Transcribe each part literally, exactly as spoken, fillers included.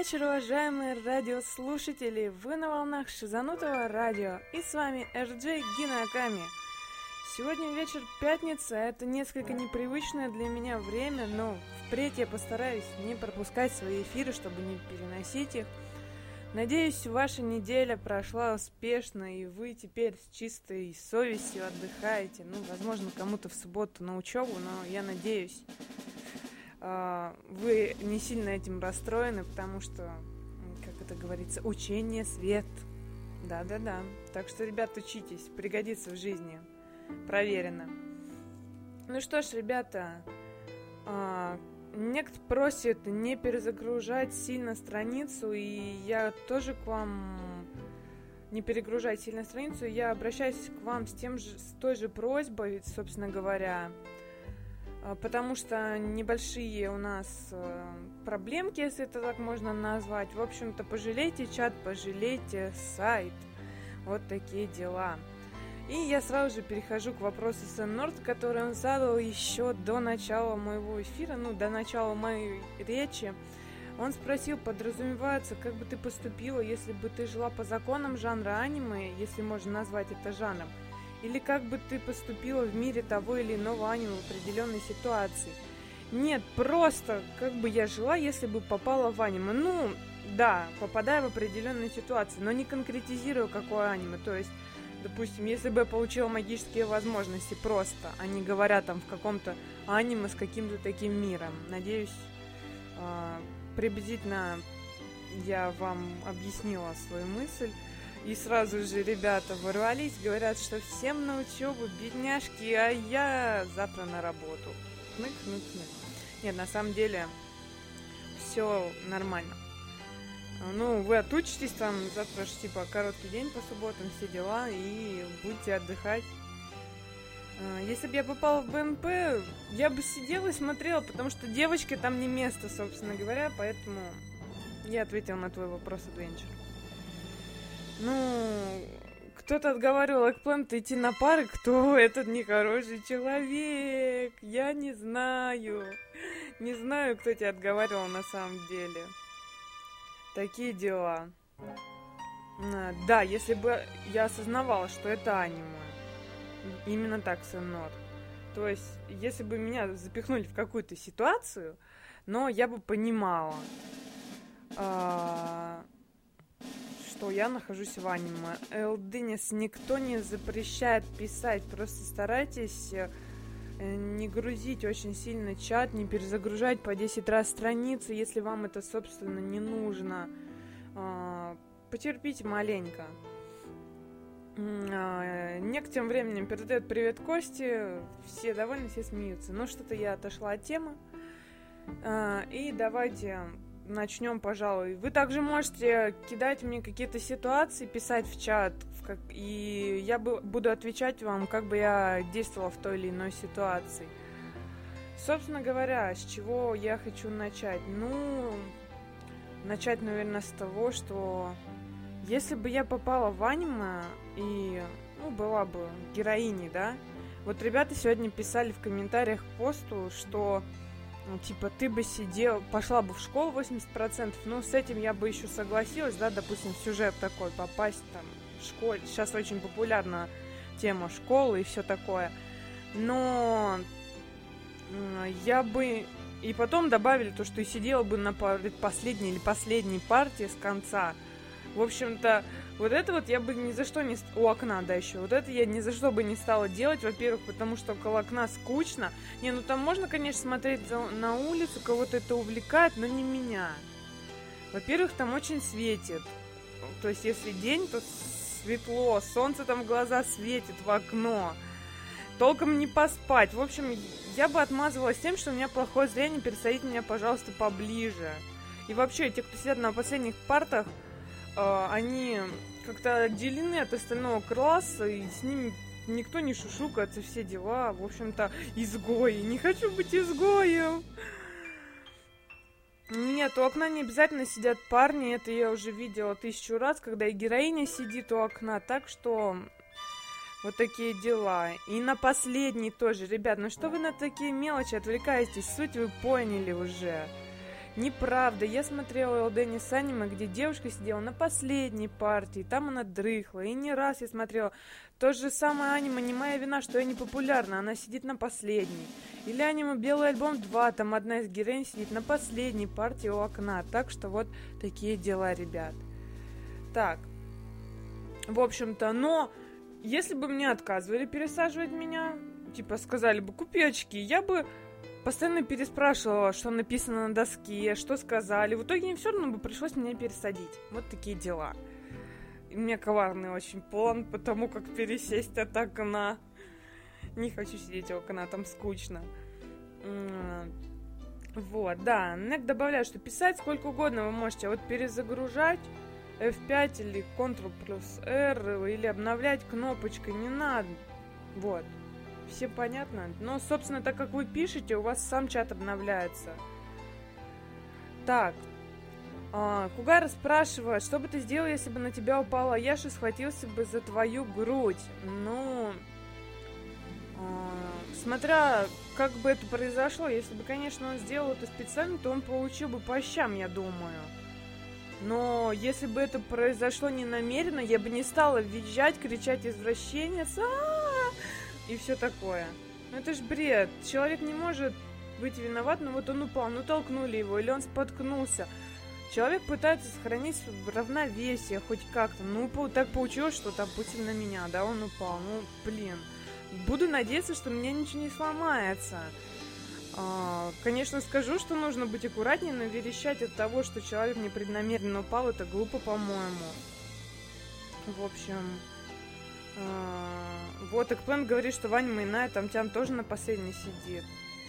вечер, уважаемые радиослушатели! Вы на волнах Шизанутого радио, и с вами эр джей Гина Аками. Сегодня вечер пятница, это несколько непривычное для меня время, но впредь я постараюсь не пропускать свои эфиры, чтобы не переносить их. Надеюсь, ваша неделя прошла успешно, и вы теперь с чистой совестью отдыхаете. Ну, возможно, кому-то в субботу на учебу, но я надеюсь, вы не сильно этим расстроены, потому что, как это говорится, учение свет. Да-да-да. Так что, ребят, учитесь, пригодится в жизни. Проверено. Ну что ж, ребята, некто просит не перезагружать сильно страницу, и я тоже к вам не перегружать сильно страницу. Я обращаюсь к вам с, тем же, с той же просьбой, собственно говоря, потому что небольшие у нас проблемки, если это так можно назвать. В общем-то, пожалейте чат, пожалейте сайт. Вот такие дела. И я сразу же перехожу к вопросу Сэн Норд, который он задал еще до начала моего эфира, ну, до начала моей речи. Он спросил, подразумевается, как бы ты поступила, если бы ты жила по законам жанра аниме, если можно назвать это жанром, или как бы ты поступила в мире того или иного аниме в определенной ситуации. Нет, просто как бы я жила, если бы попала в аниме. Ну, да, попадая в определенную ситуацию, но не конкретизирую, какое аниме. То есть, допустим, если бы я получила магические возможности просто, а не говоря там в каком-то аниме с каким-то таким миром. Надеюсь, приблизительно я вам объяснила свою мысль. И сразу же ребята ворвались, говорят, что всем на учебу, бедняжки, а я завтра на работу. Хнык-хнык-хнык. Нет, на самом деле, все нормально. Ну, вы отучитесь там, завтра же типа короткий день по субботам, все дела, и будете отдыхать. Если бы я попала в бэ эн пэ, я бы сидела и смотрела, потому что девочке там не место, собственно говоря, поэтому я ответила на твой вопрос, Адвенчер. Ну, кто-то отговаривал Экплента идти на пары, кто этот нехороший человек, я не знаю, не знаю, кто тебя отговаривал на самом деле. Такие дела. Да, если бы я осознавала, что это аниме, именно так, Сэн Норд. То есть, если бы меня запихнули в какую-то ситуацию, но я бы понимала, что я нахожусь в аниме. Элдынис, никто не запрещает писать, просто старайтесь не грузить очень сильно чат, не перезагружать по десять раз страницу, если вам это, собственно, не нужно. Потерпите маленько. Нек тем временем передает привет Косте, все довольны, все смеются. Но что-то я отошла от темы. И давайте начнем, пожалуй. Вы также можете кидать мне какие-то ситуации, писать в чат, в как... и я бы буду отвечать вам, как бы я действовала в той или иной ситуации. Собственно говоря, с чего я хочу начать? Ну, начать, наверное, с того, что если бы я попала в аниме и, ну, была бы героиней, да? Вот ребята сегодня писали в комментариях к посту, что ну, типа, ты бы сидел, пошла бы в школу восемьдесят процентов, ну, с этим я бы еще согласилась, да, допустим, в сюжет такой, попасть там в школе. Сейчас очень популярна тема школы и все такое. Но я бы... И потом добавили то, что и сидела бы на предпоследней или последней партии с конца. В общем-то, вот это вот я бы ни за что не... У окна, да, еще. Вот это я ни за что бы не стала делать. Во-первых, потому что около окна скучно. Не, ну там можно, конечно, смотреть на улицу, кого-то это увлекает, но не меня. Во-первых, там очень светит. То есть, если день, то светло. Солнце там в глаза светит, в окно. Толком не поспать. В общем, я бы отмазывалась тем, что у меня плохое зрение. Пересадите меня, пожалуйста, поближе. И вообще, те, кто сидят на последних партах, они как-то отделены от остального класса, и с ними никто не шушукается, все дела. В общем-то, изгои. Не хочу быть изгоем. Нет, у окна не обязательно сидят парни. Это я уже видела тысячу раз, когда и героиня сидит у окна. Так что вот такие дела. И на последний тоже. Ребят, ну что вы на такие мелочи отвлекаетесь? Суть вы поняли уже. Неправда, я смотрела эл дэ-нис аниме, где девушка сидела на последней партии, там она дрыхла, и не раз я смотрела. То же самое аниме «Не моя вина, что я не популярна», она сидит на последней. Или аниме «Белый альбом два», там одна из героинь сидит на последней партии у окна. Так что вот такие дела, ребят. Так, в общем-то, но если бы мне отказывали пересаживать меня, типа сказали бы «купи очки», я бы постоянно переспрашивала, что написано на доске, что сказали. В итоге им все равно бы пришлось меня пересадить. Вот такие дела. И у меня коварный очень план по тому, как пересесть от окна. Не хочу сидеть у окна, там скучно. Вот, да. Нек добавляет, что писать сколько угодно вы можете, а вот перезагружать эф пять или контрол плюс эр или обновлять кнопочкой не надо. Вот. Все понятно? Но, собственно, так как вы пишете, у вас сам чат обновляется. Так. А, Кугара спрашивает, что бы ты сделал, если бы на тебя упала Яша, схватился бы за твою грудь? Ну, а, смотря как бы это произошло, если бы, конечно, он сделал это специально, то он получил бы по щам, я думаю. Но если бы это произошло ненамеренно, я бы не стала визжать, кричать «извращенец», а-а-а! И все такое. Ну это ж бред. Человек не может быть виноват, но вот он упал, ну толкнули его, или он споткнулся. Человек пытается сохранить равновесие хоть как-то. Ну, так получилось, что там Путин на меня, да, он упал. Ну, блин. Буду надеяться, что у меня ничего не сломается. А, конечно, скажу, что нужно быть аккуратнее, но верещать от того, что человек непреднамеренно упал, это глупо, по-моему. В общем... Вот, Экплент говорит, что Ваня Майная, там Тян тоже на последней сидит.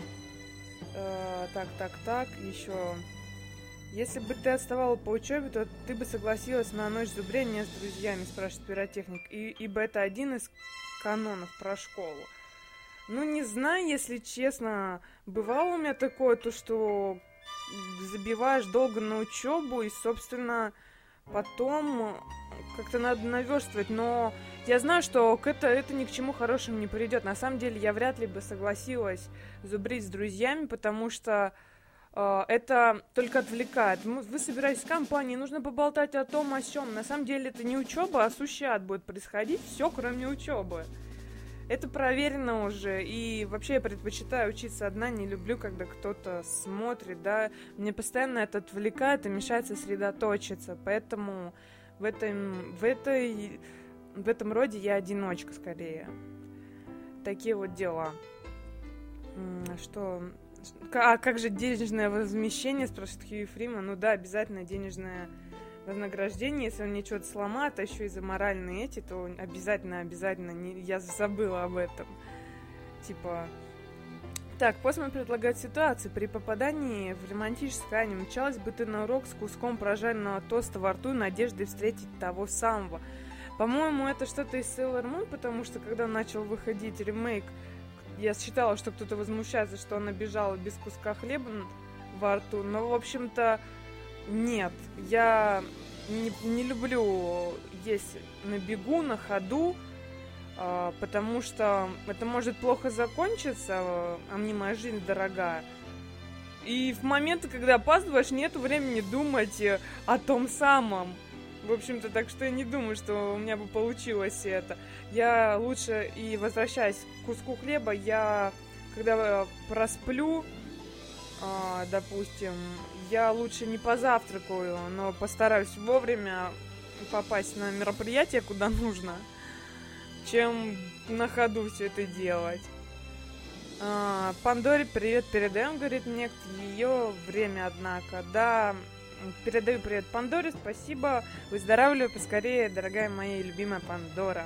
Э, так, так, так, еще. Если бы ты отставала по учебе, то ты бы согласилась на ночь зубрения с друзьями, спрашивает пиротехник. И, ибо это один из канонов про школу. Ну, не знаю, если честно. Бывало у меня такое, то что забиваешь долго на учебу, и, собственно, потом как-то надо наверстывать, но я знаю, что это, это ни к чему хорошему не приведет. На самом деле, я вряд ли бы согласилась зубрить с друзьями, потому что э, это только отвлекает. Вы собираетесь в компании, нужно поболтать о том, о сём. На самом деле, это не учеба, а сущий ад будет происходить, все, кроме учебы. Это проверено уже, и вообще я предпочитаю учиться одна, не люблю, когда кто-то смотрит, да. Мне постоянно это отвлекает и мешает сосредоточиться, поэтому в этом, в этой, в этом роде я одиночка скорее. Такие вот дела. Что... А как же денежное возмещение, спрашивает Хьюи Фриман? Ну да, обязательно денежное вознаграждение, если он мне что-то сломает, а еще и за моральные эти, то обязательно, обязательно, не, я забыла об этом. Типа... Так, Постман предлагает ситуацию. При попадании в романтическое аниме мчалась бы ты на урок с куском прожаренного тоста во рту, надеждой встретить того самого. По-моему, это что-то из Sailor Moon, потому что когда начал выходить ремейк, я считала, что кто-то возмущается, что она бежала без куска хлеба во рту, но, в общем-то, нет, я не, не люблю есть на бегу, на ходу, э, потому что это может плохо закончиться, а мне моя жизнь дорога. И в моменты, когда опаздываешь, нету времени думать о том самом. В общем-то, так что я не думаю, что у меня бы получилось это. Я лучше, и возвращаясь к куску хлеба, я, когда просплю, э, допустим, я лучше не позавтракаю, но постараюсь вовремя попасть на мероприятие, куда нужно, чем на ходу все это делать. А, Пандоре привет передаем, говорит Нект, ее время, однако. Да, передаю привет Пандоре, спасибо, выздоравливай поскорее, дорогая моя любимая Пандора.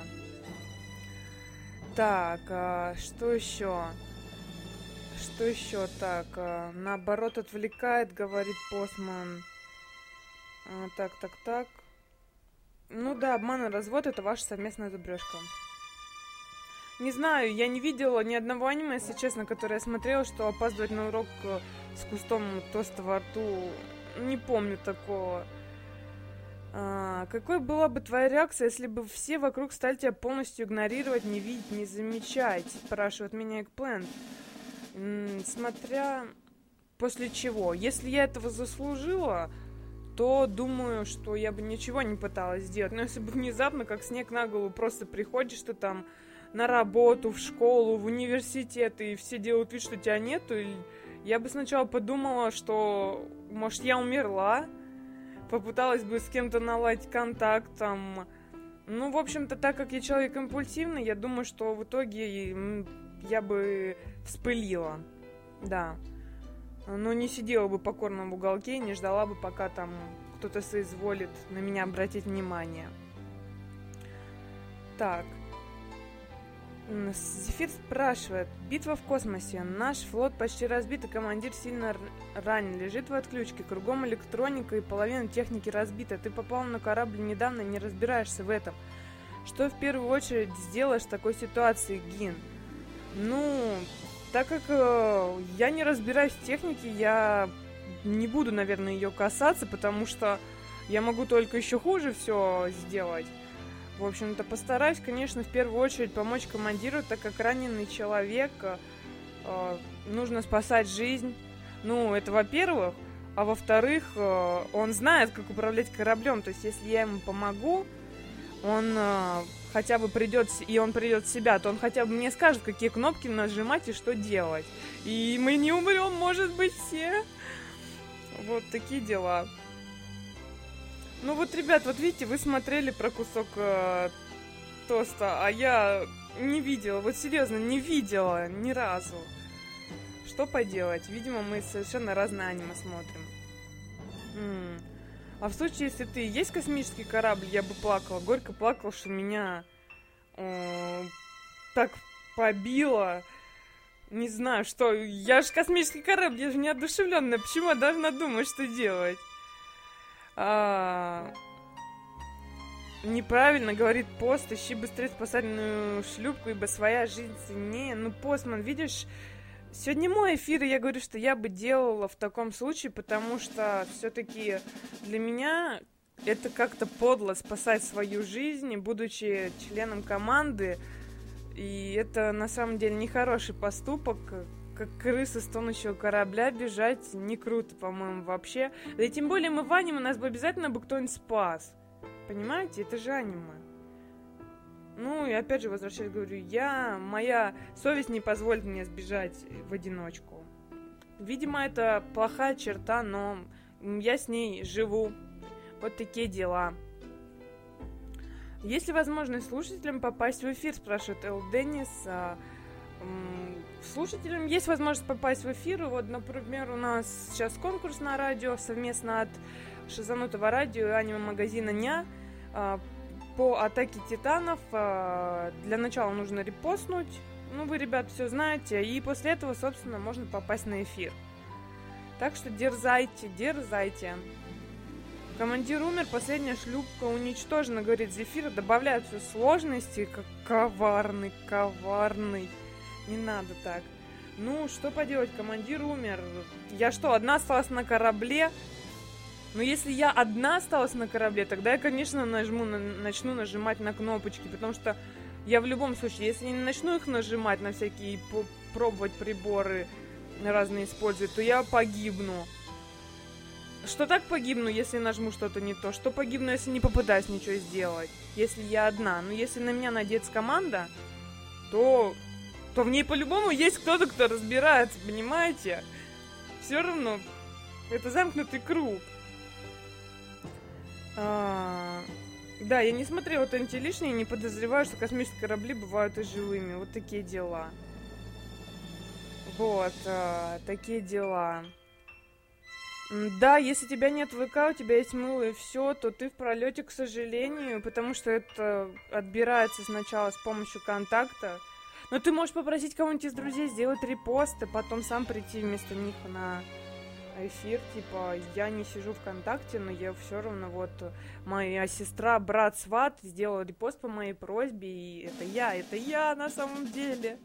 Так, а, что еще? Что еще так? А, наоборот, отвлекает, говорит Постман. А, так, так, так. Ну да, обман и развод — это ваша совместная зубрежка. Не знаю, я не видела ни одного аниме, если честно, которое я смотрела, что опаздывать на урок с кустом тоста во рту. Не помню такого. А, какой была бы твоя реакция, если бы все вокруг стали тебя полностью игнорировать, не видеть, не замечать? Спрашивает меня Экплент. Смотря после чего? Если я этого заслужила, то думаю, что я бы ничего не пыталась сделать. Но если бы внезапно, как снег на голову, просто приходишь ты там на работу, в школу, в университет, и все делают вид, что тебя нету, я бы сначала подумала, что, может, я умерла, попыталась бы с кем-то наладить контакт, там. Ну, в общем-то, так как я человек импульсивный, я думаю, что в итоге я бы вспылила, да. Но не сидела бы покорно в уголке и не ждала бы, пока там кто-то соизволит на меня обратить внимание. Так. Зефир спрашивает. Битва в космосе. Наш флот почти разбит, и командир сильно ранен. Лежит в отключке. Кругом электроника и половина техники разбита. Ты попал на корабль недавно, не разбираешься в этом. Что в первую очередь сделаешь в такой ситуации, Гин? Ну, так как э, я не разбираюсь в технике, я не буду, наверное, ее касаться, потому что я могу только еще хуже все сделать. В общем-то, постараюсь, конечно, в первую очередь помочь командиру, так как раненый человек, э, нужно спасать жизнь. Ну, это во-первых. А во-вторых, э, он знает, как управлять кораблем. То есть, если я ему помогу, он э, хотя бы придет, и он придет в себя, то он хотя бы мне скажет, какие кнопки нажимать и что делать. И мы не умрем, может быть, все. Вот такие дела. Ну вот, ребят, вот видите, вы смотрели про кусок э, тоста, а я не видела, вот серьезно, не видела ни разу. Что поделать? Видимо, мы совершенно разные аниме смотрим. М-м. А в случае, если ты есть космический корабль, я бы плакала, горько плакала, что меня э, так побило. Не знаю, что, я же космический корабль, я же неодушевленная, почему я должна думать, что делать? А... Неправильно, говорит пост, ищи быстрее спасательную шлюпку, ибо своя жизнь ценнее. Ну, Постман, видишь, сегодня мой эфир, и я говорю, что я бы делала в таком случае, потому что все-таки для меня это как-то подло спасать свою жизнь, будучи членом команды, и это на самом деле нехороший поступок. Как крыса с тонущего корабля бежать не круто, по-моему, вообще. Да и тем более мы в аниме, нас бы обязательно бы кто-нибудь спас. Понимаете? Это же аниме. Ну, и опять же, возвращаюсь, говорю, я... Моя совесть не позволит мне сбежать в одиночку. Видимо, это плохая черта, но я с ней живу. Вот такие дела. Есть ли возможность слушателям попасть в эфир, спрашивает Эл Деннис. Слушателям есть возможность попасть в эфир. Вот, например, у нас сейчас конкурс на радио совместно от Шизанутого радио и аниме-магазина Ня по Атаке Титанов. Для начала нужно репостнуть. Ну, вы, ребят, все знаете. И после этого, собственно, можно попасть на эфир. Так что дерзайте, дерзайте. Командир умер, последняя шлюпка уничтожена, говорит Зефир. Добавляют все сложности, как коварный, коварный. Не надо так. Ну, что поделать, командир умер. Я что, одна осталась на корабле? Но если я одна осталась на корабле, тогда я, конечно, нажму, на, начну нажимать на кнопочки, потому что я в любом случае, если не начну их нажимать на всякие, пробовать приборы разные использовать, то я погибну. Что так погибну, если нажму что-то не то? Что погибну, если не попытаюсь ничего сделать? Если я одна. Но если на меня надеется команда, то... то в ней по-любому есть кто-то, кто разбирается, понимаете? Все равно это замкнутый круг. А, да, я не смотрела ТНТ лишнее и не подозреваю, что космические корабли бывают и живыми. Вот такие дела. Вот, а, такие дела. Да, если тебя нет ВК, у тебя есть мыло и все, то ты в пролете, к сожалению, потому что это отбирается сначала с помощью контакта. Но ты можешь попросить кого-нибудь из друзей сделать репост, и потом сам прийти вместо них на эфир. Типа, я не сижу ВКонтакте, но я все равно, вот, моя сестра, брат, сват сделал репост по моей просьбе, и это я, это я на самом деле.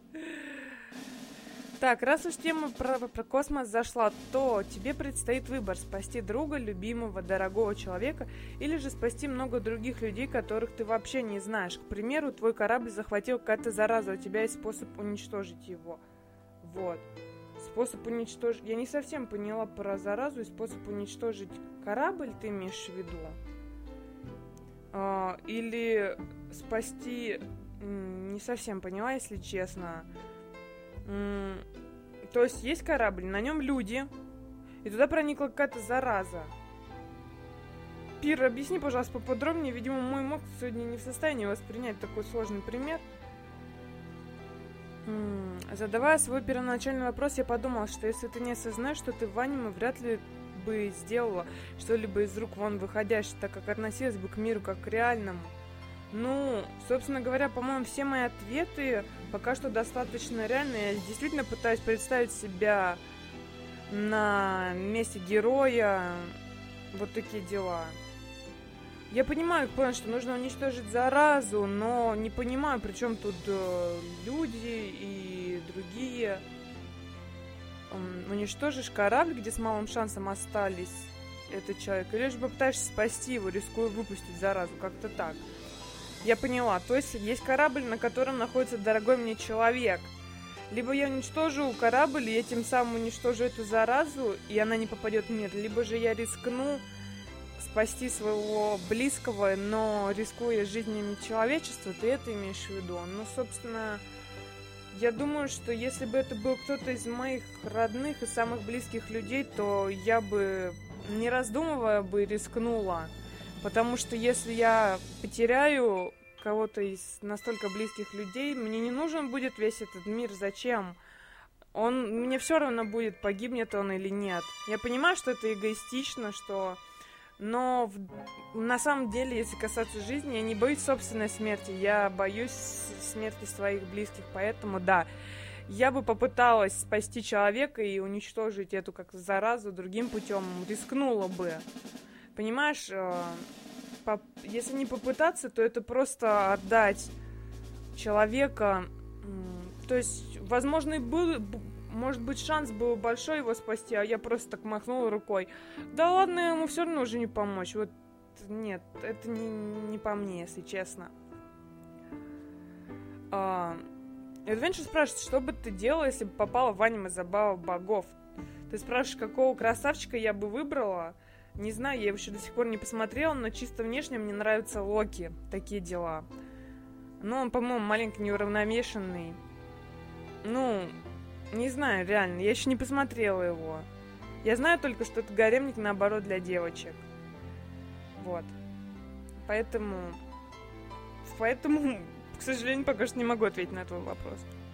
Так, раз уж тема про, про космос зашла, то тебе предстоит выбор: спасти друга, любимого, дорогого человека, или же спасти много других людей, которых ты вообще не знаешь. К примеру, твой корабль захватил какая-то зараза, у тебя есть способ уничтожить его. Вот. Способ уничтожить... Я не совсем поняла про заразу и способ уничтожить корабль, ты имеешь в виду? А, или спасти... Не совсем поняла, если честно. То есть есть корабль, на нем люди, и туда проникла какая-то зараза. Пир, объясни, пожалуйста, поподробнее. Видимо, мой мозг сегодня не в состоянии воспринять такой сложный пример. Задавая свой первоначальный вопрос, я подумала, что если ты не осознаешь, что ты в аниме, вряд ли бы сделала что-либо из рук вон выходящее, так как относилась бы к миру как к реальному. Ну, собственно говоря, по-моему, все мои ответы пока что достаточно реальные. Я действительно пытаюсь представить себя на месте героя. Вот такие дела. Я понимаю, понял, что нужно уничтожить заразу, но не понимаю, при чем тут э, люди и другие. Эм, уничтожишь корабль, где с малым шансом остались этот человек, или же попытаешься спасти его, рискуя выпустить заразу, как-то так. Я поняла, то есть есть корабль, на котором находится дорогой мне человек. Либо я уничтожу корабль, и я тем самым уничтожу эту заразу, и она не попадет в мир, либо же я рискну спасти своего близкого, но рискуя жизнями человечества, ты это имеешь в виду? Ну, собственно, я думаю, что если бы это был кто-то из моих родных и самых близких людей, то я бы, не раздумывая, бы рискнула. Потому что если я потеряю кого-то из настолько близких людей, мне не нужен будет весь этот мир. Зачем? Он, мне все равно будет, погибнет он или нет. Я понимаю, что это эгоистично, что... Но в... на самом деле, если касаться жизни, я не боюсь собственной смерти. Я боюсь смерти своих близких. Поэтому, да, я бы попыталась спасти человека и уничтожить эту как заразу другим путем. Рискнула бы. Понимаешь, если не попытаться, то это просто отдать человека. То есть, возможно, и был, может быть, шанс был большой его спасти, а я просто так махнула рукой. Да ладно, ему все равно уже не помочь. Вот нет, это не, не по мне, если честно. Adventure спрашивает, что бы ты делала, если бы попала в аниме «Забава богов»? Ты спрашиваешь, какого красавчика я бы выбрала? Не знаю, я его еще до сих пор не посмотрела, но чисто внешне мне нравится Локи. Такие дела. Ну, он, по-моему, маленько неуравновешенный. Ну, не знаю, реально. Я еще не посмотрела его. Я знаю только, что это гаремник, наоборот, для девочек. Вот. Поэтому... Поэтому, к сожалению, пока что не могу ответить на твой вопрос.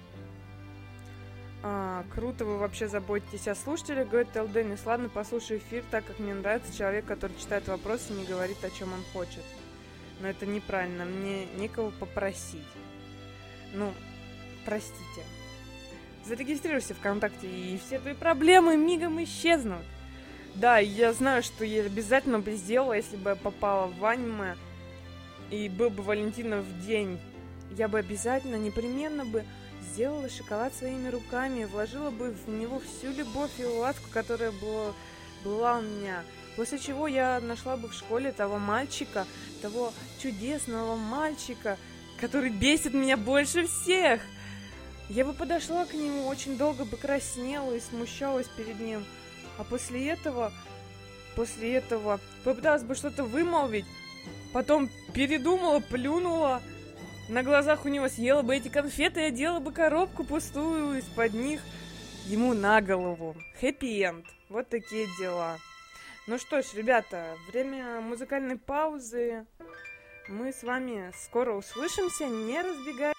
А, круто, вы вообще заботитесь о слушателях, говорит эл Денис. Ладно, послушай эфир, так как мне нравится человек, который читает вопросы и не говорит, о чем он хочет. Но это неправильно, мне некого попросить. Ну, простите. Зарегистрируйся ВКонтакте, и все твои проблемы мигом исчезнут. Да, я знаю, что я обязательно бы сделала, если бы я попала в аниме, и был бы Валентинов день. Я бы обязательно, непременно бы сделала шоколад своими руками, вложила бы в него всю любовь и ласку, которая была, была у меня. После чего я нашла бы в школе того мальчика, того чудесного мальчика, который бесит меня больше всех. Я бы подошла к нему, очень долго бы краснела и смущалась перед ним. А после этого, после этого попыталась бы что-то вымолвить, потом передумала, плюнула. На глазах у него съела бы эти конфеты и одела бы коробку пустую из-под них ему на голову. Хэппи-энд. Вот такие дела. Ну что ж, ребята, время музыкальной паузы. Мы с вами скоро услышимся. Не разбегайтесь.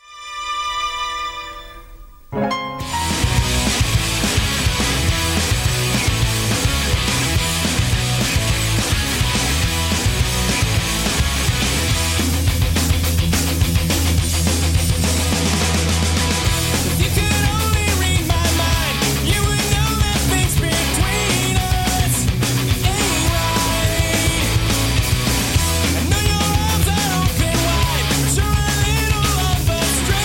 Straight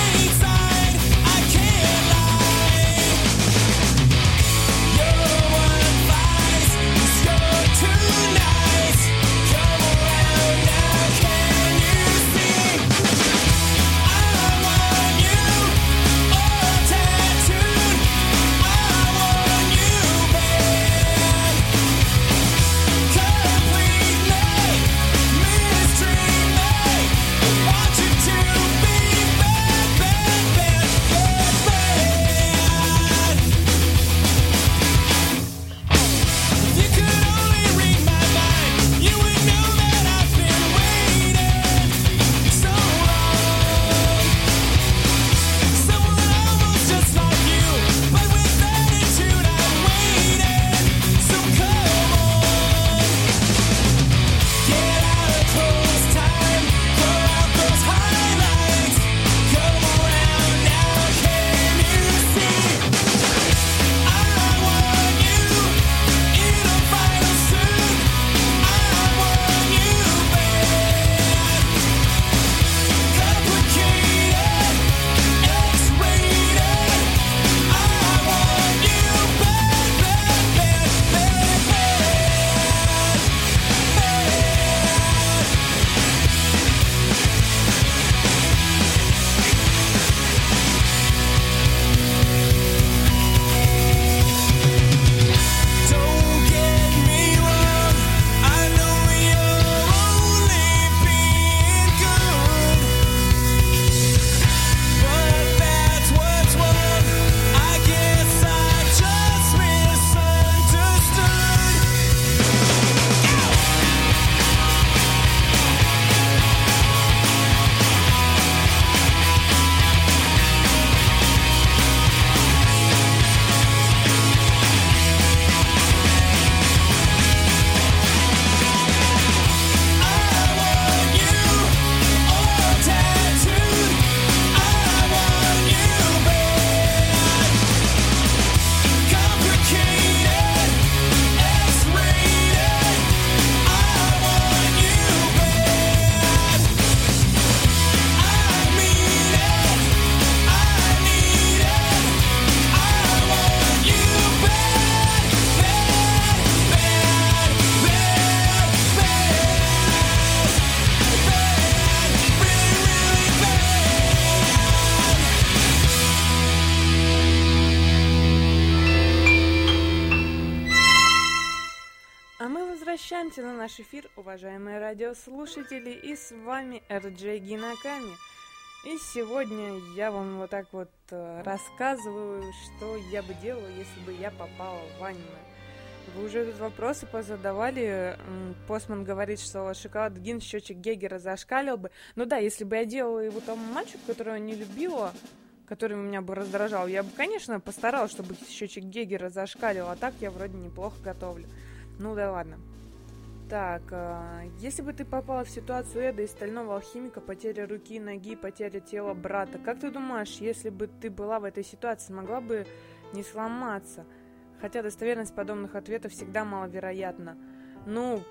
возвращаемся на наш эфир, уважаемые радиослушатели, и с вами эр джей Гинаками. И сегодня я вам вот так вот э, рассказываю, что я бы делала, если бы я попала в аниме. Вы уже тут вопросы позадавали. Постман говорит, что шоколад Гин счетчик Гейгера зашкалил бы. Ну да, если бы я делала его тому мальчику, которого не любила, который меня бы раздражал, я бы, конечно, постаралась, чтобы счетчик Гейгера зашкалил, а так я вроде неплохо готовлю. Ну да ладно. Так, э, если бы ты попала в ситуацию Эда и стального алхимика, потеря руки, ноги, потеря тела брата, как ты думаешь, если бы ты была в этой ситуации, могла бы не сломаться? Хотя достоверность подобных ответов всегда маловероятна. Ну,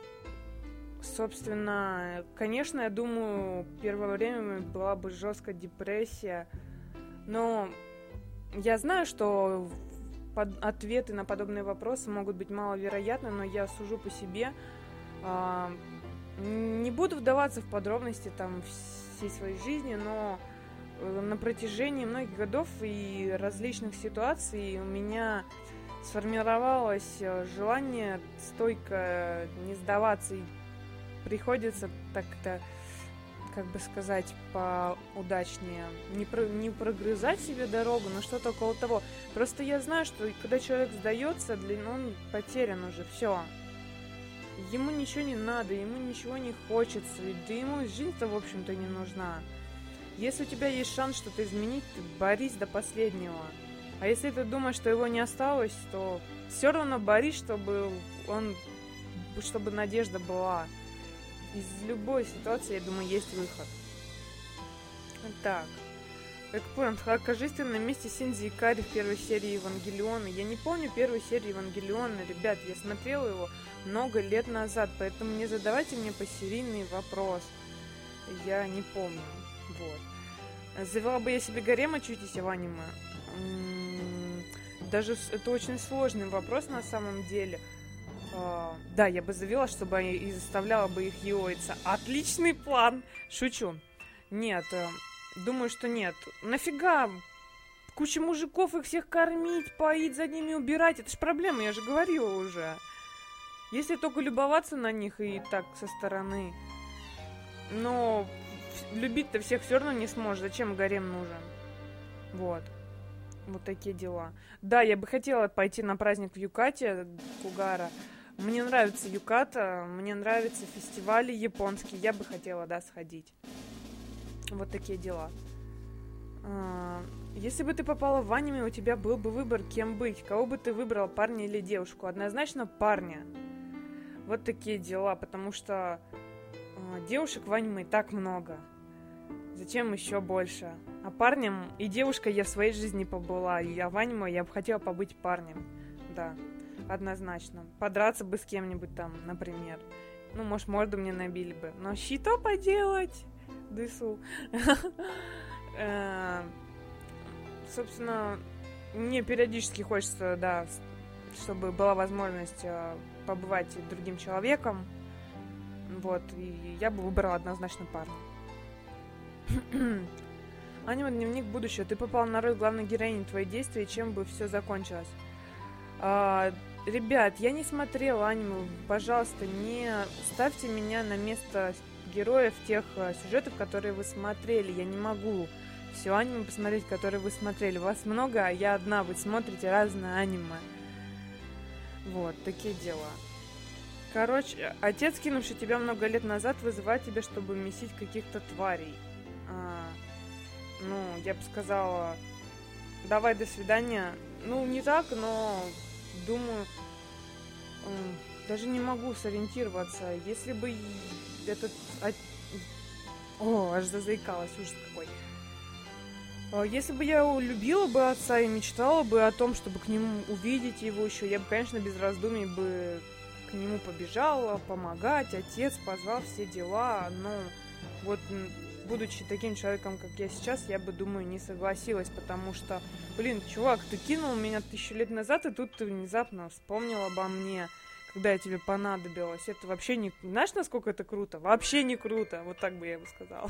собственно, конечно, я думаю, первое время была бы жесткая депрессия, но я знаю, что под... ответы на подобные вопросы могут быть маловероятны, но я сужу по себе. А, не буду вдаваться в подробности там всей своей жизни, но на протяжении многих годов и различных ситуаций у меня сформировалось желание стойко не сдаваться, и приходится так-то, как бы сказать, поудачнее, не, про, не прогрызать себе дорогу, но что-то около того. Просто я знаю, что когда человек сдается, для, он потерян уже, все. Ему ничего не надо, ему ничего не хочется, да ему жизнь-то, в общем-то, не нужна. Если у тебя есть шанс что-то изменить, ты борись до последнего. А если ты думаешь, что его не осталось, то все равно борись, чтобы он, чтобы надежда была. Из любой ситуации, я думаю, есть выход. Так. Экпоинт, окажись ты на месте Синдзи Икари в первой серии Евангелиона. Я не помню первой серии Евангелиона, ребят, я смотрела его много лет назад, поэтому не задавайте мне посерийный вопрос. Я не помню. Вот. Завела бы я себе гарем, очутись в аниме? Даже это очень сложный вопрос на самом деле. Uh, да, я бы завела, чтобы и заставляла бы их йоиться. Отличный план! Шучу. Нет, uh, думаю, что нет. Нафига? Куча мужиков, их всех кормить, поить, за ними убирать. Это ж проблема, я же говорила уже. Если только любоваться на них и так со стороны. Но любить-то всех все равно не сможешь. Зачем гарем нужен? Вот. Вот такие дела. Да, я бы хотела пойти на праздник в Юкате, Кугара. Мне нравится Юката, мне нравятся фестивали японские. Я бы хотела, да, сходить. Вот такие дела. Если бы ты попала в аниме, у тебя был бы выбор, кем быть. Кого бы ты выбрал, парня или девушку? Однозначно парня. Вот такие дела, потому что девушек в аниме и так много. Зачем еще больше? А парнем и девушкой я в своей жизни побыла. И я в аниме я бы хотела побыть парнем. Да, однозначно. Подраться бы с кем-нибудь там, например. Ну, может, морду мне набили бы. Но что поделать? Дысу. Собственно, мне периодически хочется, да, чтобы была возможность побывать другим человеком. Вот, и я бы выбрала однозначно парня. Аниме «Дневник будущего». Ты попал на роль главной героини. Твои действия, чем бы все закончилось? А, ребят, я не смотрела аниме. Пожалуйста, не ставьте меня на место героев тех а, сюжетов, которые вы смотрели. Я не могу все аниме посмотреть, которые вы смотрели. Вас много, а я одна. Вы смотрите разное аниме. Вот, такие дела. Короче, отец, кинувший тебя много лет назад, вызывает тебя, чтобы месить каких-то тварей. А, ну, я бы сказала, давай, до свидания. Ну, не так, но думаю, даже не могу сориентироваться. Если бы этот... О, аж зазаикалась, ужас какой. Если бы я любила бы отца и мечтала бы о том, чтобы к нему увидеть его еще, я бы, конечно, без раздумий бы к нему побежала, помогать, отец позвал, все дела, но вот, будучи таким человеком, как я сейчас, я бы, думаю, не согласилась, потому что, блин, чувак, ты кинул меня тысячу лет назад, и тут ты внезапно вспомнил обо мне, когда я тебе понадобилась. Это вообще не... Знаешь, насколько это круто? Вообще не круто, вот так бы я бы сказала.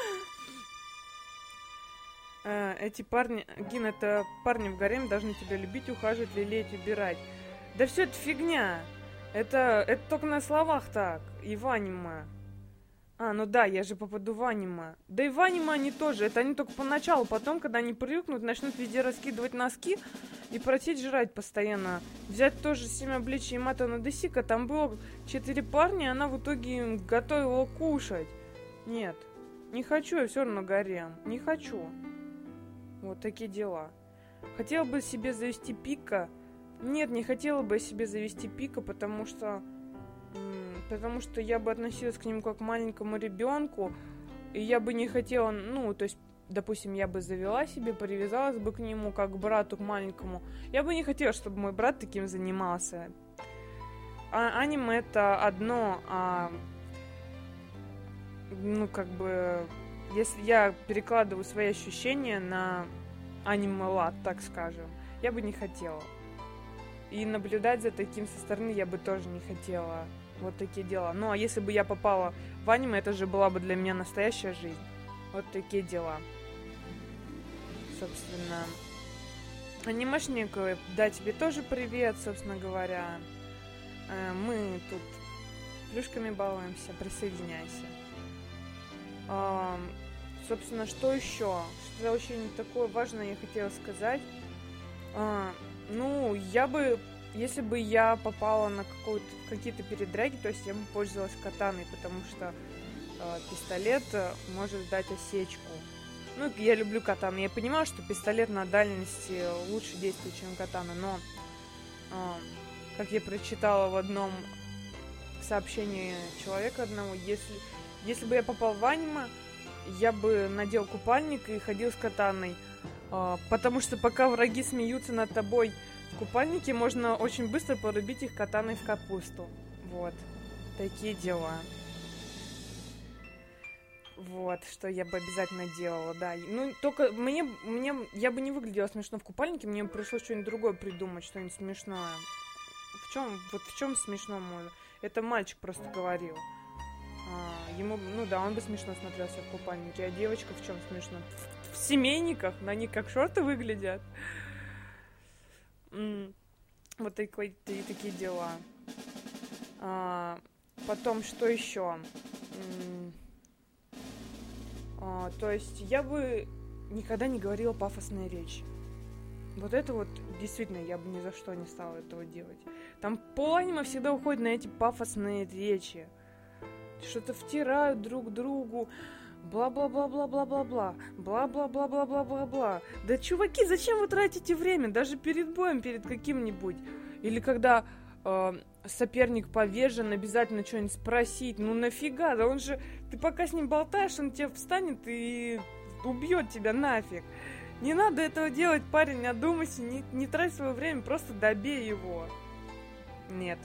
Эти парни... Гин, это парни в гареме должны тебя любить, ухаживать, лелеять, убирать. Да все это фигня. Это, это только на словах так, и в аниме. А, ну да, я же попаду в аниме. Да и в аниме они тоже, это они только поначалу, потом, когда они привыкнут, начнут везде раскидывать носки и просить жрать постоянно. Взять тоже семь обличий Ямато Надесика, там было четыре парня, и она в итоге им готовила кушать. Нет, не хочу я все равно гарем, не хочу. Вот такие дела. Хотела бы себе завести Пика. Нет, не хотела бы я себе завести Пика, потому что... Потому что я бы относилась к нему как к маленькому ребенку, и я бы не хотела, ну, то есть, допустим, я бы завела себе, привязалась бы к нему как к брату, к маленькому. Я бы не хотела, чтобы мой брат таким занимался. А аниме это одно, а... Ну, как бы... Если я перекладываю свои ощущения на аниме-лад, так скажем, я бы не хотела. И наблюдать за таким со стороны я бы тоже не хотела. Вот такие дела. Ну, а если бы я попала в аниме, это же была бы для меня настоящая жизнь. Вот такие дела. Собственно. Анимешник, да, тебе тоже привет, собственно говоря. Мы тут плюшками балуемся, присоединяйся. Собственно, что еще? Что очень такое важное я хотела сказать. Ну, я бы... Если бы я попала на какие-то передряги, то есть я бы пользовалась катаной, потому что э, пистолет может дать осечку. Ну, я люблю катану. Я понимаю, что пистолет на дальности лучше действует, чем катана, но, э, как я прочитала в одном сообщении человека одного, если, если бы я попал в аниме, я бы надел купальник и ходил с катаной, э, потому что пока враги смеются над тобой в купальнике, можно очень быстро порубить их катаной в капусту. Вот. Такие дела. Вот, что я бы обязательно делала, да. Ну, только мне, мне, я бы не выглядела смешно в купальнике, мне пришлось что-нибудь другое придумать, что-нибудь смешное. В чем, вот в чем смешно можно? Это мальчик просто говорил. А, ему, ну да, он бы смешно смотрелся в купальнике, а девочка в чем смешно? В, в семейниках, на них как шорты выглядят. Вот такие, такие дела. А, потом, что еще? А, то есть, я бы никогда не говорила пафосные речи. Вот это вот, действительно, я бы ни за что не стала этого делать. Там пол-аниме всегда уходит на эти пафосные речи. Что-то втирают друг другу. Бла-бла-бла-бла-бла-бла-бла. Бла-бла-бла-бла-бла-бла-бла. Да, чуваки, зачем вы тратите время? Даже перед боем, перед каким-нибудь. Или когда э, соперник повержен, обязательно что-нибудь спросить. Ну нафига? Да он же... Ты пока с ним болтаешь, он тебя встанет и убьет тебя нафиг. Не надо этого делать, парень, одумайся, не, не трать свое время, просто добей его. Нет.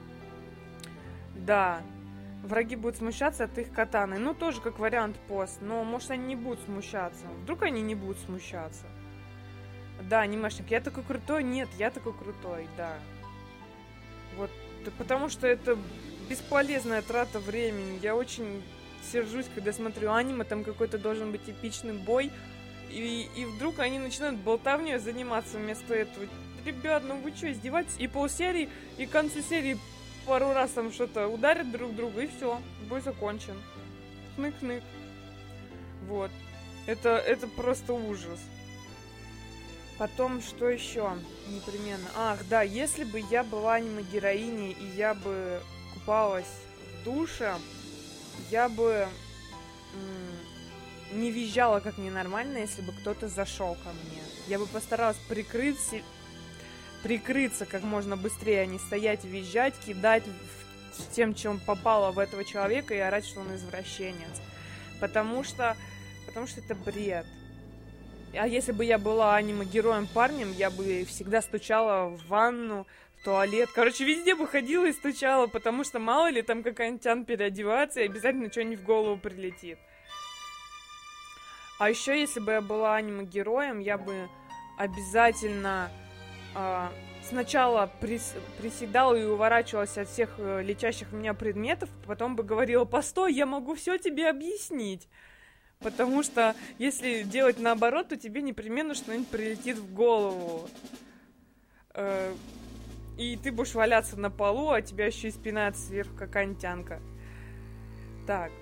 Да. Враги будут смущаться от их катаны. Ну, тоже как вариант пост. Но, может, они не будут смущаться. Вдруг они не будут смущаться. Да, анимешник, я такой крутой? Нет, я такой крутой, да. Вот, да, потому что это бесполезная трата времени. Я очень сержусь, когда смотрю аниме, там какой-то должен быть эпичный бой. И, и вдруг они начинают болтовней заниматься вместо этого. Ребят, ну вы что, издеваетесь? И полсерии, и к концу серии пару раз там что-то ударят друг друга, и все, бой закончен. Хнык-хнык. Вот. Это, это просто ужас. Потом, что еще? Непременно. Ах, да, если бы я была аниме-героиней, и я бы купалась в душе, я бы м- не визжала как ненормально, если бы кто-то зашел ко мне. Я бы постаралась прикрыть... прикрыться как можно быстрее, а не стоять, визжать, кидать тем, чем попало в этого человека и орать, что он извращенец. Потому что, потому что это бред. А если бы я была аниме-героем-парнем, я бы всегда стучала в ванну, в туалет. Короче, везде бы ходила и стучала, потому что мало ли там какая-нибудь тян переодевается, и обязательно что-нибудь в голову прилетит. А еще, если бы я была аниме-героем, я бы обязательно... А, сначала прис, приседала и уворачивалась от всех э, летящих в меня предметов, потом бы говорила: постой, я могу все тебе объяснить. Потому что если делать наоборот, то тебе непременно что-нибудь прилетит в голову. Э, и ты будешь валяться на полу, а тебя еще и спина сверху, как антянка. Так.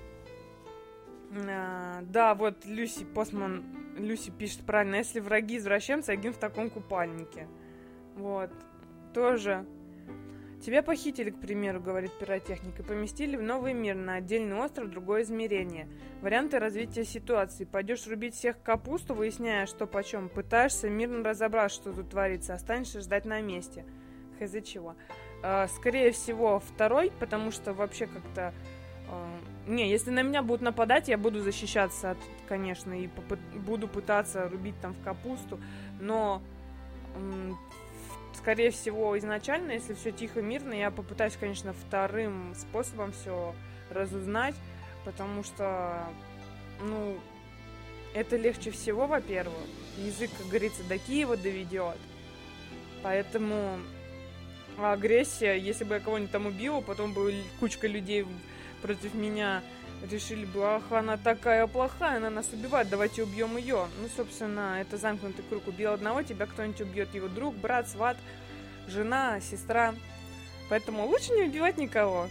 А, да, вот Люси Постман, Люси пишет правильно, если враги извращенцы, один в таком купальнике. Вот. Тоже. Тебя похитили, к примеру, говорит пиротехник, и поместили в новый мир, на отдельный остров, другое измерение. Варианты развития ситуации. Пойдешь рубить всех капусту, выясняя, что почем. Пытаешься мирно разобраться, что тут творится. Останешься ждать на месте. Хз чего. А, скорее всего, второй, потому что вообще как-то... А, не, если на меня будут нападать, я буду защищаться, от, конечно, и попы- буду пытаться рубить там в капусту. Но... М- Скорее всего, изначально, если все тихо, мирно, я попытаюсь, конечно, вторым способом все разузнать, потому что, ну, это легче всего, во-первых. Язык, как говорится, до Киева доведет. Поэтому агрессия, если бы я кого-нибудь там убила, потом бы кучка людей против меня решили бы, ах, она такая плохая, она нас убивает, давайте убьем ее. Ну, собственно, это замкнутый круг. Убил одного, тебя кто-нибудь убьет, его друг, брат, сват, жена, сестра. Поэтому лучше не убивать никого.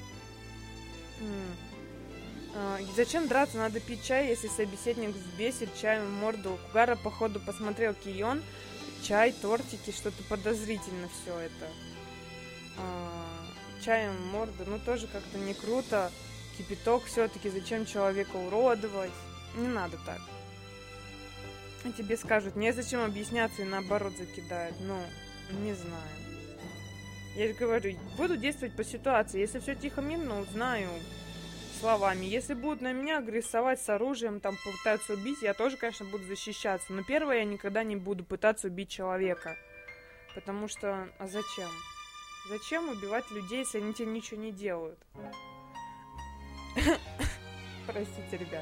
А, зачем драться? Надо пить чай, если собеседник взбесит чаем в морду. Кугара, походу, посмотрел Кион. Чай, тортики, что-то подозрительно все это. А, чаем в морду, ну, тоже как-то не круто. Кипяток все-таки, зачем человека уродовать? Не надо так. И тебе скажут, незачем объясняться, и наоборот закидают. Ну, не знаю. Я же говорю, буду действовать по ситуации. Если все тихо, мирно, узнаю словами. Если будут на меня агрессовать с оружием, там попытаются убить, я тоже, конечно, буду защищаться. Но первое, я никогда не буду пытаться убить человека. Потому что, а зачем? Зачем убивать людей, если они тебе ничего не делают? Простите, ребят.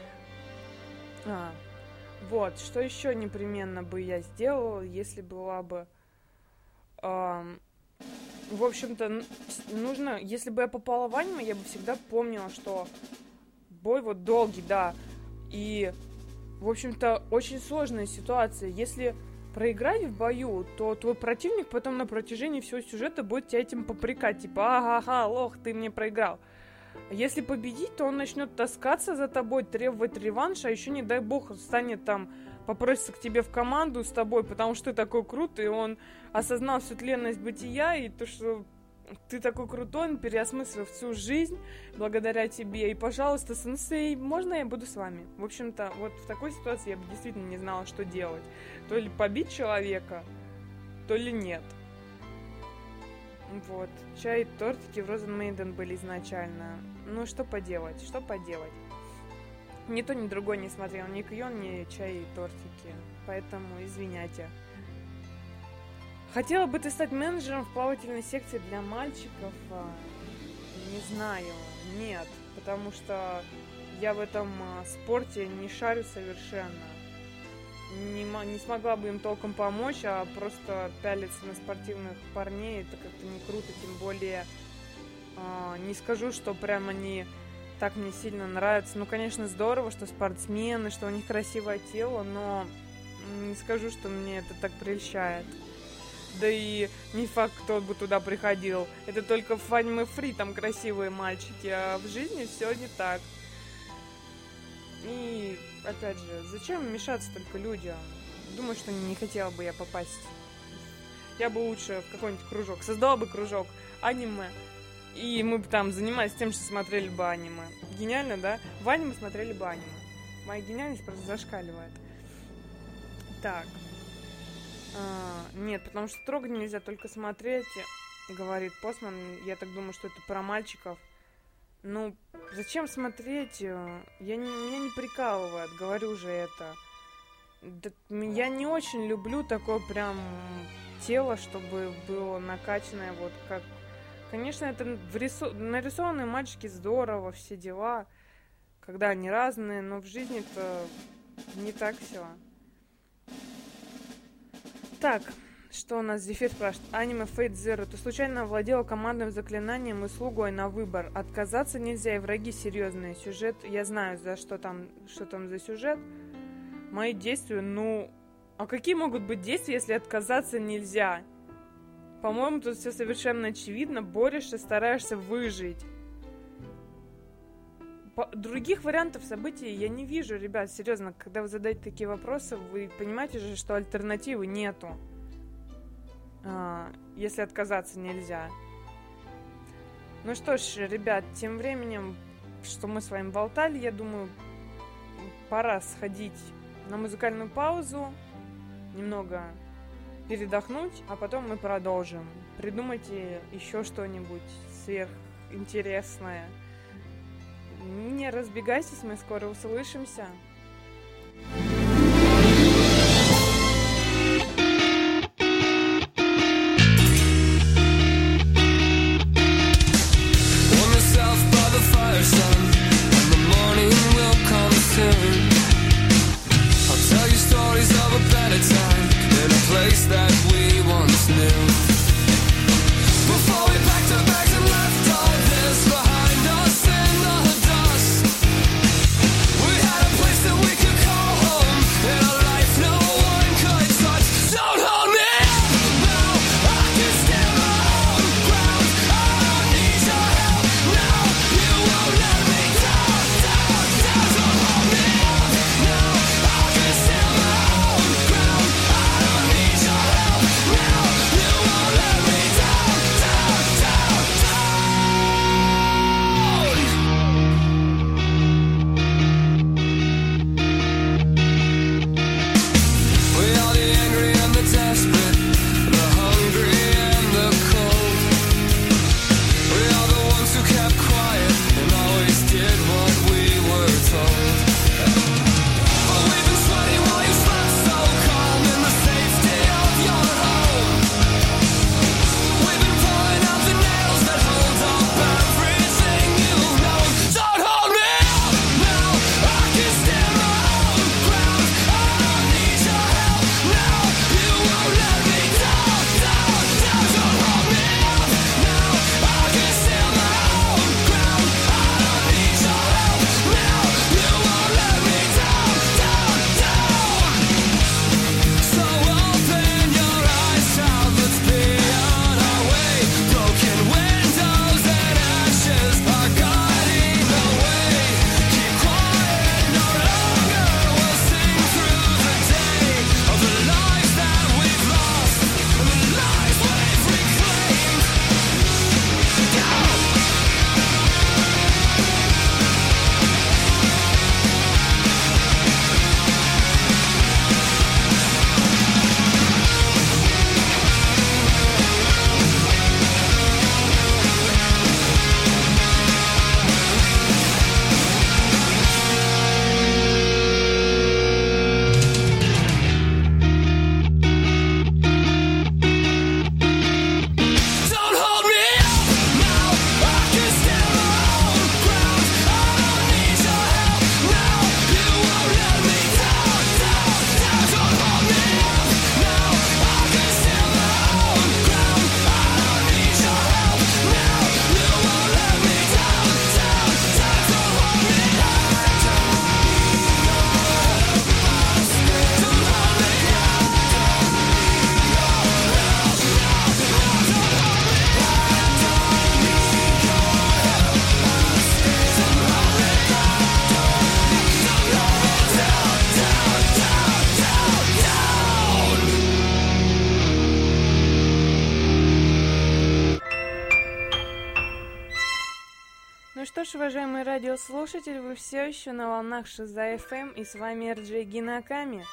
А, вот, что еще непременно бы я сделала, если была бы... Эм, в общем-то, нужно... Если бы я попала в аниме, я бы всегда помнила, что бой вот долгий, да. И, в общем-то, очень сложная ситуация. Если проиграть в бою, то твой противник потом на протяжении всего сюжета будет тебя этим попрекать. Типа, ага-ага, лох, ты мне проиграл. Если победить, то он начнет таскаться за тобой, требовать реванша, а еще, не дай бог, станет там, попросится к тебе в команду с тобой, потому что ты такой крутой, и он осознал всю тленность бытия, и то, что ты такой крутой, он переосмыслил всю жизнь благодаря тебе. И, пожалуйста, сенсей, можно я буду с вами? В общем-то, вот в такой ситуации я бы действительно не знала, что делать. То ли побить человека, то ли нет. Вот. Чай и тортики в Розен Мейден были изначально. Ну, что поделать, что поделать. Ни то, ни другой не смотрел, ни Кьон, ни чай и тортики. Поэтому извиняйте. Хотела бы ты стать менеджером в плавательной секции для мальчиков? Не знаю, нет. Потому что я в этом спорте не шарю совершенно. Не, не смогла бы им толком помочь, а просто пялиться на спортивных парней, это как-то не круто, тем более э, не скажу, что прям они так мне сильно нравятся. Ну, конечно, здорово, что спортсмены, что у них красивое тело, но не скажу, что мне это так прельщает. Да и не факт, кто бы туда приходил. Это только в аниме Фри там красивые мальчики, а в жизни все не так. И, опять же, зачем мешаться только людям? Думаю, что не хотела бы я попасть. Я бы лучше в какой-нибудь кружок. Создала бы кружок аниме. И мы бы там занимались тем, что смотрели бы аниме. Гениально, да? В аниме смотрели бы аниме. Моя гениальность просто зашкаливает. Так. А, нет, потому что трогать нельзя, только смотреть, говорит Постман. Я так думаю, что это про мальчиков. Ну, зачем смотреть? Я не, меня не прикалывает, говорю же это. Да, я не очень люблю такое прям тело, чтобы было накачанное, вот как... Конечно, это в рису... нарисованные мальчики здорово, все дела, когда они разные, но в жизни-то не так все. Так, что у нас Зефир спрашивает? Аниме Fate Zero. Ты случайно овладела командным заклинанием и слугой на выбор. Отказаться нельзя, и враги серьезные. Сюжет, я знаю, за что там, что там за сюжет. Мои действия, ну... А какие могут быть действия, если отказаться нельзя? По-моему, тут все совершенно очевидно. Борешься, стараешься выжить. По- других вариантов событий я не вижу, ребят, серьезно. Когда вы задаете такие вопросы, вы понимаете же, что альтернативы нету. А, если отказаться нельзя. Ну что ж, ребят, тем временем, что мы с вами болтали, я думаю, пора сходить на музыкальную паузу, немного передохнуть, а потом мы продолжим. Придумайте еще что-нибудь сверхинтересное. Не разбегайтесь, мы скоро услышимся. Ну что ж, уважаемые радиослушатели, вы все еще на волнах Шиза эф эм, и с вами эр джей Гинаками.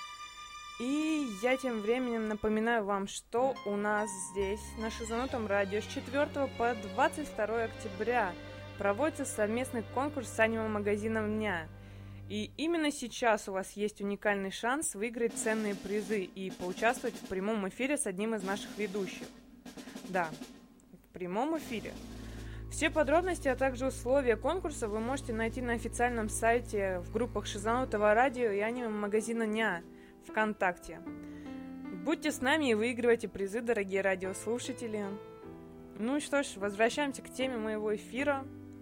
И я тем временем напоминаю вам, что у нас здесь, на Шизанутом радио, с четвёртого по двадцать второе октября проводится совместный конкурс с аниме-магазином дня. И именно сейчас у вас есть уникальный шанс выиграть ценные призы и поучаствовать в прямом эфире с одним из наших ведущих. Да, в прямом эфире. Все подробности, а также условия конкурса вы можете найти на официальном сайте в группах Шизанутого радио и аниме-магазина Ня ВКонтакте. Будьте с нами и выигрывайте призы, дорогие радиослушатели. Ну и что ж, возвращаемся к теме моего эфира.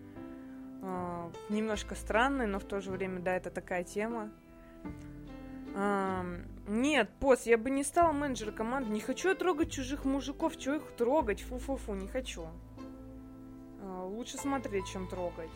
Э, немножко странной, но в то же время, да, это такая тема. Э, Нет, пост, я бы не стала менеджером команды. Не хочу я трогать чужих мужиков. Чего их трогать? Фу-фу-фу, не хочу. А, лучше смотреть, чем трогать.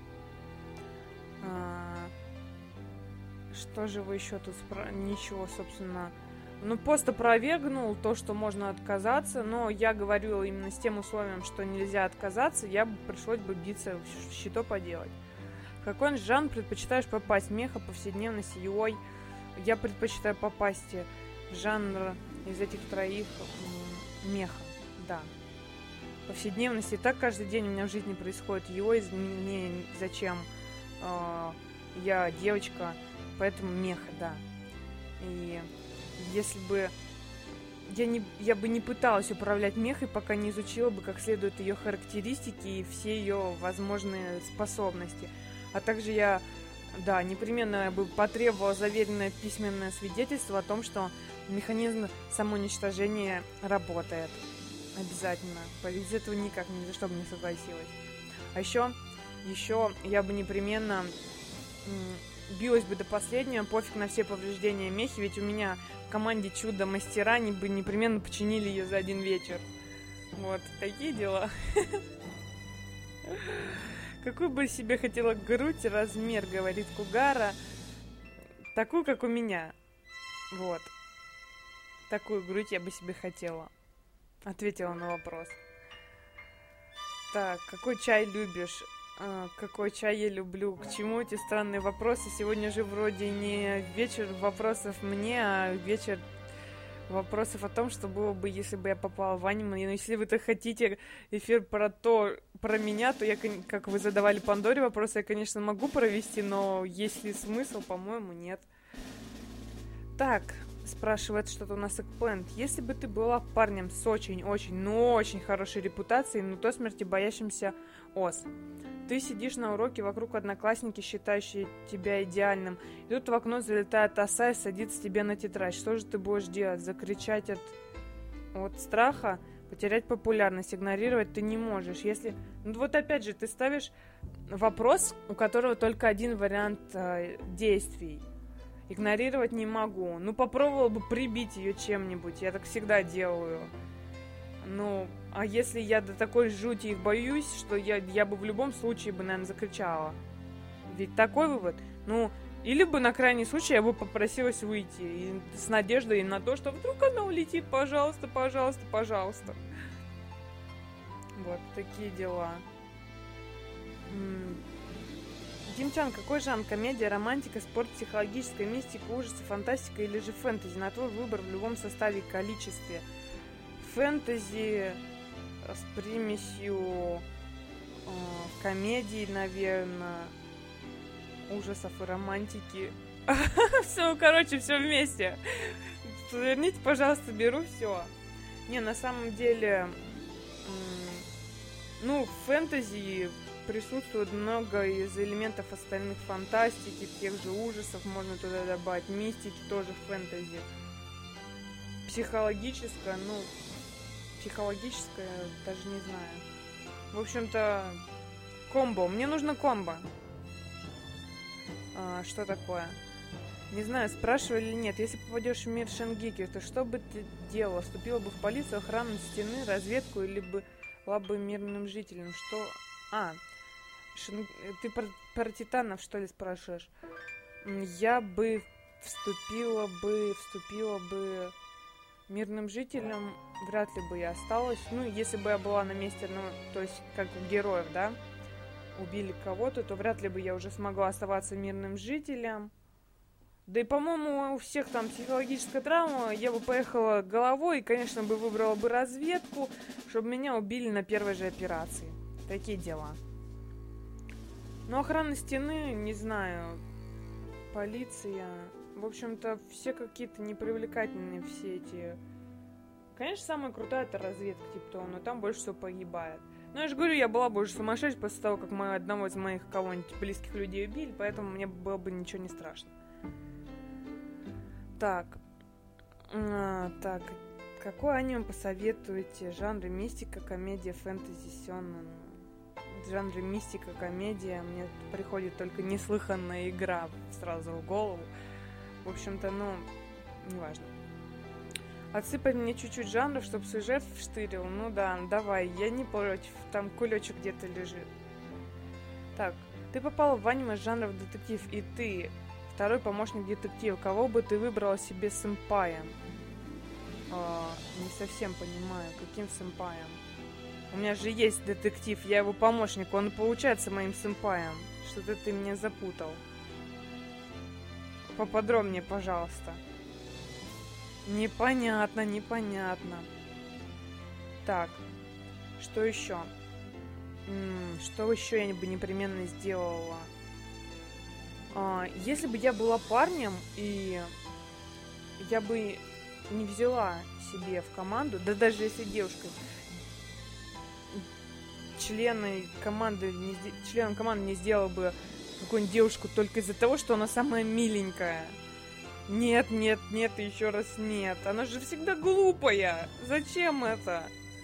А, что же вы еще тут спро... Ничего, собственно. Ну, пост опровергнул то, что можно отказаться, но я говорила именно с тем условием, что нельзя отказаться, я бы пришлось бы биться, что поделать. В какой жанр предпочитаешь попасть? Меха, повседневность, ю ай? Я предпочитаю попасть в жанр из этих троих меха, да. Повседневность и так каждый день у меня в жизни происходит. ю ай мне зачем? Э, я девочка, поэтому меха, да. И если бы я, не, я бы не пыталась управлять мехой, пока не изучила бы как следует ее характеристики и все ее возможные способности. А также я... Да, непременно бы потребовала заверенное письменное свидетельство о том, что механизм самоуничтожения работает. Обязательно. Без этого никак ни за что бы не согласилась. А еще, еще я бы непременно м, билась бы до последнего, пофиг на все повреждения мехи, ведь у меня в команде чудо-мастера, они бы непременно починили ее за один вечер. Вот, такие дела. Какую бы себе хотела грудь, размер, говорит Кугара. Такую, как у меня. Вот. Такую грудь я бы себе хотела. Ответила на вопрос. Так, какой чай любишь? А, какой чай я люблю? К чему эти странные вопросы? Сегодня же вроде не вечер вопросов мне, а вечер вопросов о том, что было бы, если бы я попала в аниме. Но если вы-то хотите эфир про то, про меня, то я, как вы задавали Пандоре вопросы, я, конечно, могу провести, но есть ли смысл? По-моему, нет. Так, спрашивает что-то у нас Экплент. Если бы ты была парнем с очень-очень, ну очень хорошей репутацией, но до смерти боящимся ос, ты сидишь на уроке, вокруг одноклассники, считающие тебя идеальным, и тут в окно залетает оса и садится тебе на тетрадь. Что же ты будешь делать? Закричать от, от страха? Потерять популярность, игнорировать ты не можешь. Если... Ну вот опять же, ты ставишь вопрос, у которого только один вариант э, действий. Игнорировать не могу. Ну попробовала бы прибить ее чем-нибудь. Я так всегда делаю. Ну, а если я до такой жути их боюсь, что я, я бы в любом случае бы, наверное, закричала. Ведь такой вывод. Ну, или бы на крайний случай я бы попросилась выйти. И с надеждой на то, что вдруг она улетит. Пожалуйста, пожалуйста, пожалуйста. Вот такие дела. М-м. Димчан, какой жанр? Комедия, романтика, спорт, психологическая, мистика, ужасы, фантастика или же фэнтези? На твой выбор в любом составе и количестве. Фэнтези с примесью э, комедии, наверное, ужасов и романтики. Все, короче, все вместе. Верните, пожалуйста, беру все. Не, на самом деле, ну, в фэнтези присутствует много из элементов остальных фантастики, тех же ужасов, можно туда добавить, мистики тоже в фэнтези. Психологическое, ну, психологическое, даже не знаю. В общем-то, комбо. Мне нужно комбо. А, что такое? Не знаю, спрашивали или нет. Если попадешь в мир Шенгеки, то что бы ты делала? Вступила бы в полицию, охрану стены, разведку или бы была бы мирным жителем? Что... А, Шен... ты про, про титанов, что ли, спрашиваешь? Я бы вступила бы... Вступила бы... Мирным жителем вряд ли бы я осталась. Ну, если бы я была на месте, ну, то есть, как у героев, да, убили кого-то, то вряд ли бы я уже смогла оставаться мирным жителем. Да и, по-моему, у всех там психологическая травма, я бы поехала головой и, конечно, бы выбрала бы разведку, чтобы меня убили на первой же операции. Такие дела. Ну, охрана стены, не знаю, полиция... В общем-то, все какие-то непривлекательные все эти... Конечно, самая крутая это разведка, типа того, но там больше всего погибает. Но я же говорю, я была бы уже сумасшедшей после того, как мы одного из моих кого-нибудь близких людей убили, поэтому мне было бы ничего не страшно. Так. А, так. Какое аниме посоветуете? Жанры мистика, комедия, фэнтези, сёнэн. В жанре мистика, комедия мне приходит только неслыханная игра сразу в голову. В общем-то, ну, неважно. Отсыпать мне чуть-чуть жанров, чтобы сюжет вштырил. Ну да, давай, я не против. Там кулечек где-то лежит. Так, ты попала в аниме жанров детектив, и ты второй помощник детектива. Кого бы ты выбрала себе сэмпаем? А, не совсем понимаю, каким сэмпаем. У меня же есть детектив, я его помощник, он получается моим сэмпаем. Что-то ты меня запутал. Поподробнее, пожалуйста. Непонятно, непонятно. Так, что еще? М-м, что еще я бы непременно сделала? А, если бы я была парнем, и я бы не взяла себе в команду, да даже если девушка, члены команды не, членом команды не сделала бы какую-нибудь девушку только из-за того, что она самая миленькая. Нет, нет, нет, и еще раз нет. Она же всегда глупая. Зачем это?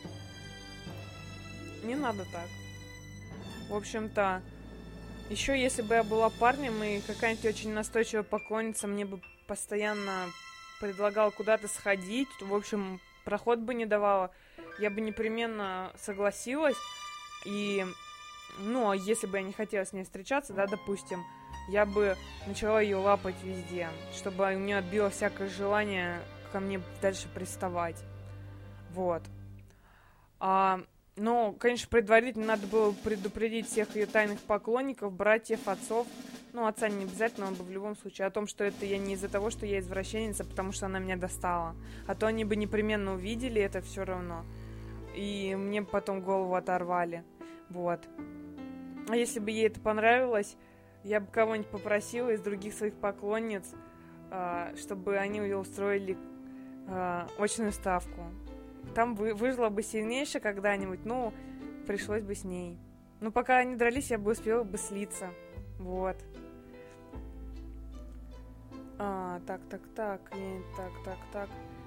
Не надо так. В общем-то, еще если бы я была парнем, и какая-нибудь очень настойчивая поклонница мне бы постоянно предлагала куда-то сходить, то, в общем, проход бы не давала, я бы непременно согласилась. И, ну, а если бы я не хотела с ней встречаться, да, допустим, я бы начала ее лапать везде, чтобы у нее отбило всякое желание ко мне дальше приставать. Вот. А, но, конечно, предварительно надо было предупредить всех ее тайных поклонников, братьев, отцов. Ну, отца не обязательно, он бы в любом случае. О том, что это я не из-за того, что я извращенница, потому что она меня достала. А то они бы непременно увидели это все равно. И мне потом голову оторвали. Вот. А если бы ей это понравилось, я бы кого-нибудь попросила из других своих поклонниц, чтобы они ее устроили очную ставку. Там вы, выжила бы сильнейшая когда-нибудь, ну, пришлось бы с ней. Но пока они дрались, я бы успела бы слиться. Вот. А, так, так, так, и так, так, так.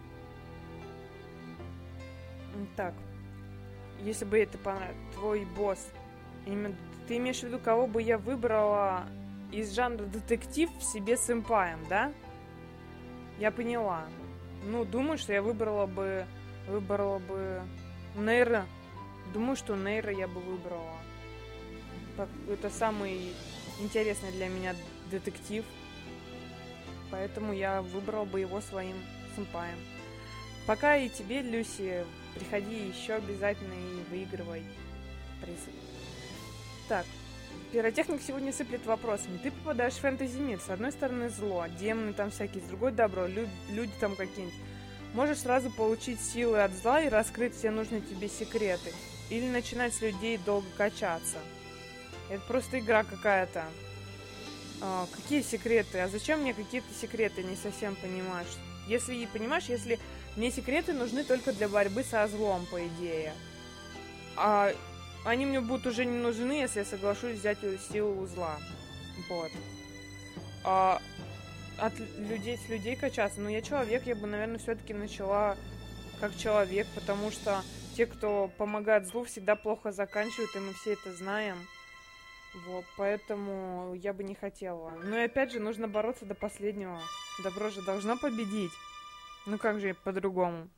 Так. Если бы это понравилось, твой босс, именно, ты имеешь в виду, кого бы я выбрала из жанра детектив себе сэмпаем, да? Я поняла. Ну, думаю, что я выбрала бы, выбрала бы Нейра. Думаю, что Нейра я бы выбрала. Это самый интересный для меня детектив. Поэтому я выбрала бы его своим сэмпаем. Пока и тебе, Люси, приходи еще обязательно и выигрывай призы. Так, пиротехник сегодня сыплет вопросами. Ты попадаешь в фэнтези-мир. С одной стороны зло, демоны там всякие, с другой добро, лю- люди там какие-нибудь. Можешь сразу получить силы от зла и раскрыть все нужные тебе секреты. Или начинать с людей долго качаться. Это просто игра какая-то. А, какие секреты? А зачем мне какие-то секреты? Не совсем понимаешь. Если, понимаешь, если мне секреты нужны только для борьбы со злом, по идее. А они мне будут уже не нужны, если я соглашусь взять силу у зла. Вот. А от людей с людей качаться. Но я человек, я бы, наверное, все-таки начала как человек, потому что те, кто помогает злу, всегда плохо заканчивают, и мы все это знаем. Вот, поэтому я бы не хотела. Но и опять же, нужно бороться до последнего. Добро же должно победить. Ну как же по-другому?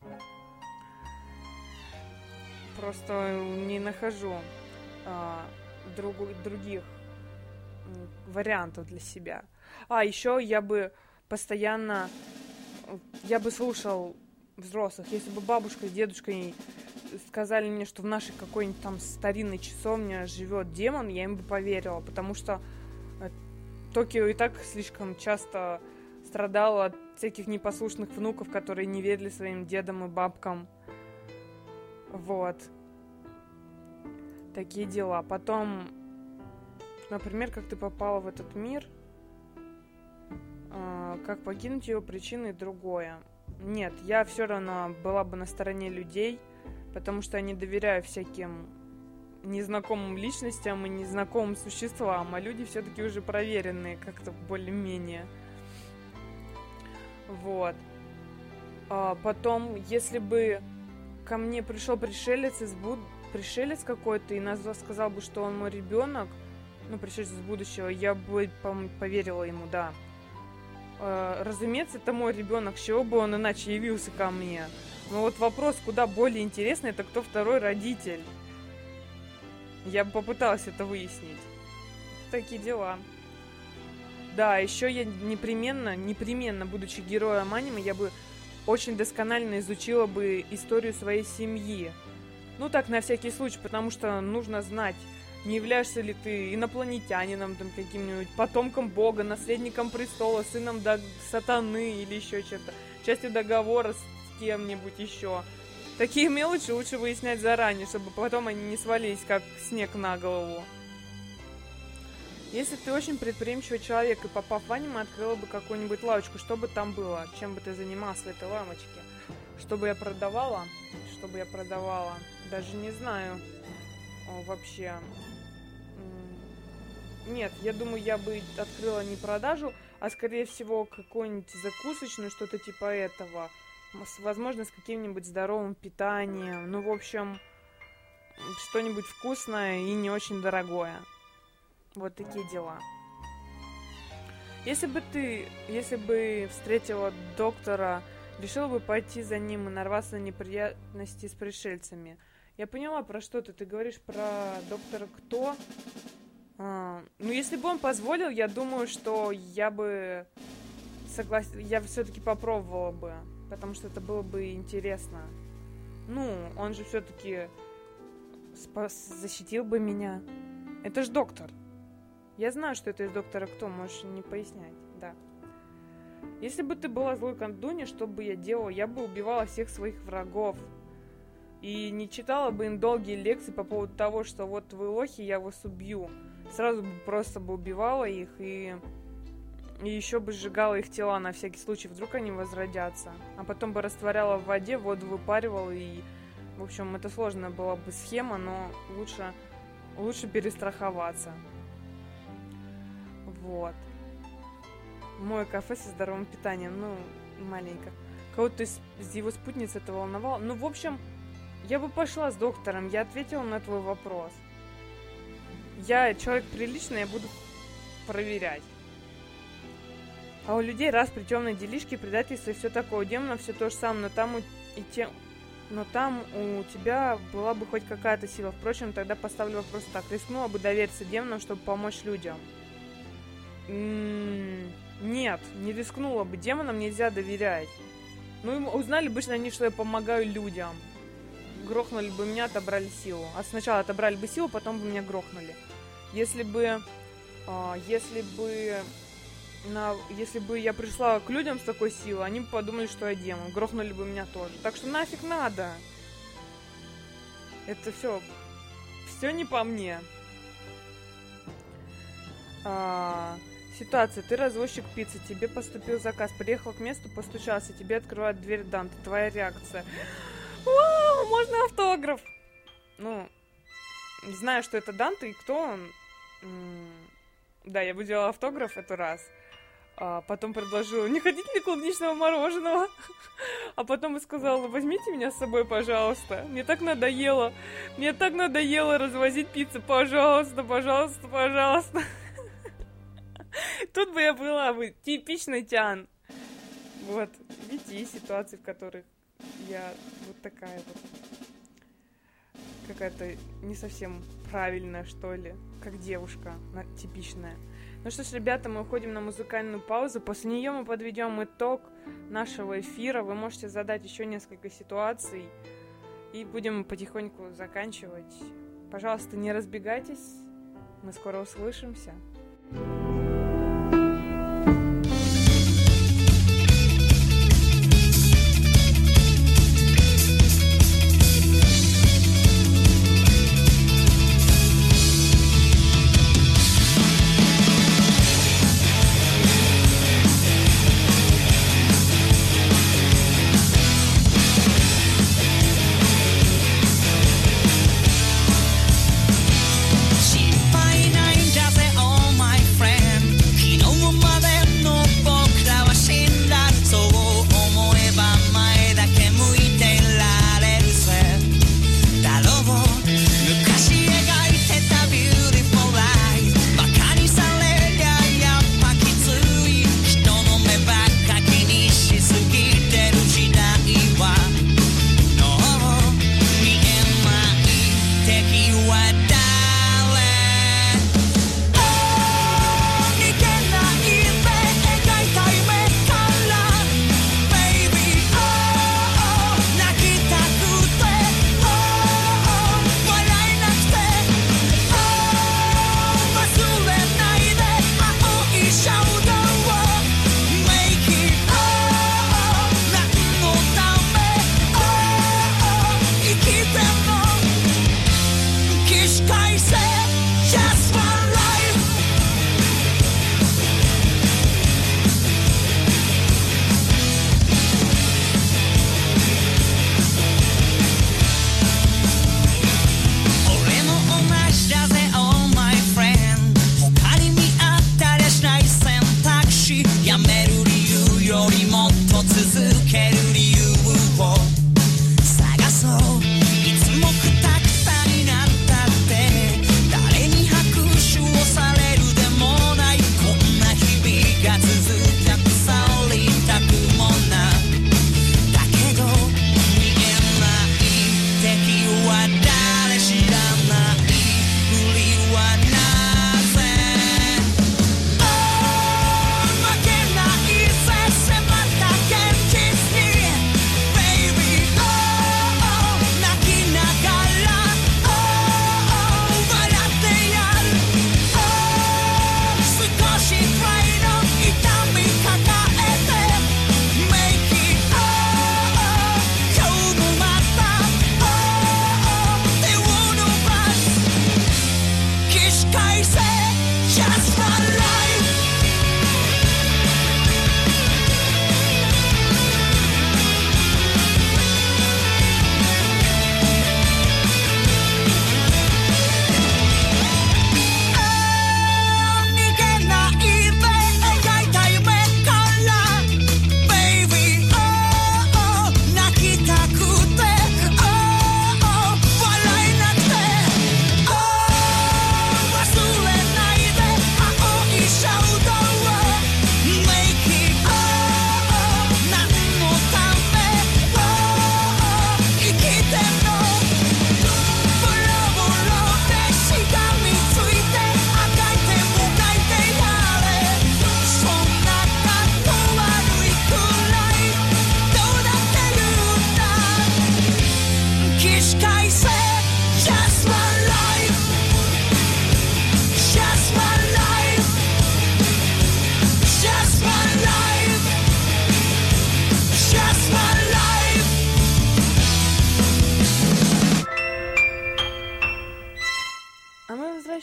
Просто не нахожу а, друг, других вариантов для себя. А, еще я бы постоянно... Я бы слушал взрослых. Если бы бабушка с дедушкой сказали мне, что в нашей какой-нибудь там старинной часовне живет демон, я им бы поверила, потому что Токио и так слишком часто страдала от всяких непослушных внуков, которые не верили своим дедам и бабкам. Вот. Такие дела. Потом, например, как ты попала в этот мир, как покинуть его, причины и другое. Нет, я все равно была бы на стороне людей, потому что я не доверяю всяким незнакомым личностям и незнакомым существам, а люди все-таки уже проверенные как-то более-менее. Вот. А потом, если бы ко мне пришел пришелец из буд... пришелец какой-то и назвал, сказал бы, что он мой ребенок, ну, пришелец из будущего, я бы поверила ему, да. Э, разумеется, это мой ребенок, с чего бы он иначе явился ко мне. Но вот вопрос куда более интересный, это кто второй родитель. Я бы попыталась это выяснить. Такие дела. Да, еще я непременно, непременно, будучи героем аниме, я бы очень досконально изучила бы историю своей семьи. Ну так, на всякий случай, потому что нужно знать, не являешься ли ты инопланетянином, там, каким-нибудь потомком бога, наследником престола, сыном дог... сатаны или еще что-то, частью договора с кем-нибудь еще. Такие мелочи лучше выяснять заранее, чтобы потом они не свалились, как снег на голову. Если ты очень предприимчивый человек и, попав в аниме, открыла бы какую-нибудь лавочку, что бы там было? Чем бы ты занимался в этой лавочке? Что бы я продавала? Что бы я продавала? Даже не знаю. О, вообще. Нет, я думаю, я бы открыла не продажу, а, скорее всего, какую-нибудь закусочную, что-то типа этого. Возможно, с каким-нибудь здоровым питанием. Ну, в общем, что-нибудь вкусное и не очень дорогое. Вот такие дела. Если бы ты, если бы встретила доктора, решила бы пойти за ним и нарваться на неприятности с пришельцами. Я поняла, про что ты. Ты говоришь про доктора Кто? А, ну, если бы он позволил, я думаю, что я бы соглас... я все-таки попробовала бы, потому что это было бы интересно. Ну, он же все-таки спас... защитил бы меня. Это ж доктор. Я знаю, что это из доктора Кто, можешь не пояснять, да. Если бы ты была злой колдуньей, что бы я делала? Я бы убивала всех своих врагов. И не читала бы им долгие лекции по поводу того, что вот вы лохи, я вас убью. Сразу бы просто бы убивала их и... и еще бы сжигала их тела на всякий случай, вдруг они возродятся. А потом бы растворяла в воде, воду выпаривала и... В общем, это сложная была бы схема, но лучше, лучше перестраховаться. Вот. Мое кафе со здоровым питанием, ну, маленько. Кого-то из, из его спутниц это волновало. Ну, в общем, я бы пошла с доктором, я ответила на твой вопрос. Я человек приличный, я буду проверять. А у людей раз при темной делишке, предательство и все такое. У демонов все то же самое, но там у, и те, но там у тебя была бы хоть какая-то сила. Впрочем, тогда поставлю вопрос так. Рискнула бы довериться демонам, чтобы помочь людям? М-м- нет, не рискнула бы. Демонам нельзя доверять. Ну, узнали бы, что они, что я помогаю людям. Грохнули бы меня, отобрали силу. А сначала отобрали бы силу, потом бы меня грохнули. Если бы... А, если бы... На, если бы я пришла к людям с такой силой, они бы подумали, что я демон. Грохнули бы меня тоже. Так что нафиг надо. Это все... Все не по мне. А, ситуация. Ты развозчик пиццы. Тебе поступил заказ. Приехал к месту, постучался. Тебе открывает дверь Данте. Твоя реакция. Вау, можно автограф? Ну, не знаю, что это Данте и кто он. М-м- да, я бы делала автограф эту раз. А потом предложила, не хотите ли клубничного мороженого? А потом и сказала, возьмите меня с собой, пожалуйста. Мне так надоело. Мне так надоело развозить пиццу. Пожалуйста, пожалуйста, пожалуйста. Тут бы я была бы типичный тян. Вот, видите, есть ситуации, в которых я вот такая вот. Какая-то не совсем правильная, что ли. Как девушка, типичная. Ну что ж, ребята, мы уходим на музыкальную паузу. После нее мы подведем итог нашего эфира. Вы можете задать еще несколько ситуаций. И будем потихоньку заканчивать. Пожалуйста, не разбегайтесь. Мы скоро услышимся. She by nine, just say, oh my friend.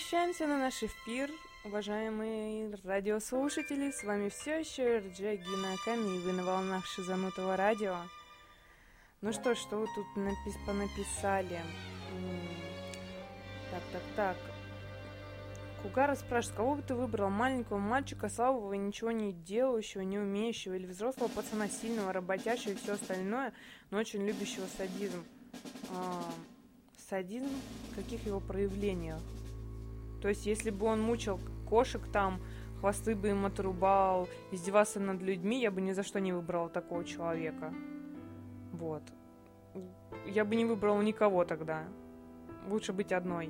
возвращаемся на наш эфир, уважаемые радиослушатели. С вами все еще Рджегина Аками, и вы на волнах шизанутого радио. Ну что ж, что вы тут напис- понаписали? Так, так, так. Кугара спрашивает, кого бы ты выбрал? Маленького мальчика, слабого, ничего не делающего, не умеющего, или взрослого пацана, сильного, работящего и все остальное, но очень любящего садизм? А, садизм в каких его проявлениях? То есть, если бы он мучил кошек там, хвосты бы им отрубал, издевался над людьми, я бы ни за что не выбрала такого человека. Вот. Я бы не выбрала никого тогда. Лучше быть одной.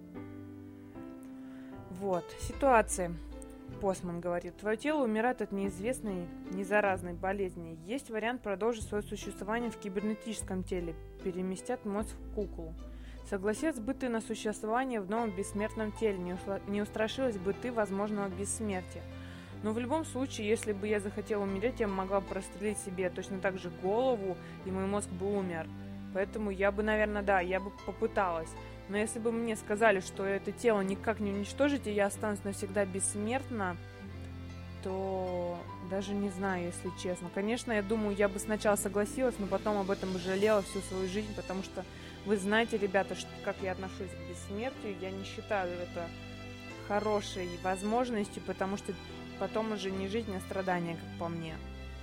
Вот. Ситуация. Постман говорит, твое тело умирает от неизвестной, незаразной болезни. Есть вариант продолжить свое существование в кибернетическом теле. Переместят мозг в куклу. Согласилась бы ты на существование в новом бессмертном теле, не, усла... не устрашилась бы ты возможного бессмертия. Но в любом случае, если бы я захотела умереть, я могла бы прострелить себе точно так же голову, и мой мозг бы умер. Поэтому я бы, наверное, да, я бы попыталась. Но если бы мне сказали, что это тело никак не уничтожить, и я останусь навсегда бессмертна, то даже не знаю, если честно. Конечно, я думаю, я бы сначала согласилась, но потом об этом жалела всю свою жизнь, потому что вы знаете, ребята, что, как я отношусь к бессмертию. Я не считаю это хорошей возможностью, потому что потом уже не жизнь, а страдания, как по мне.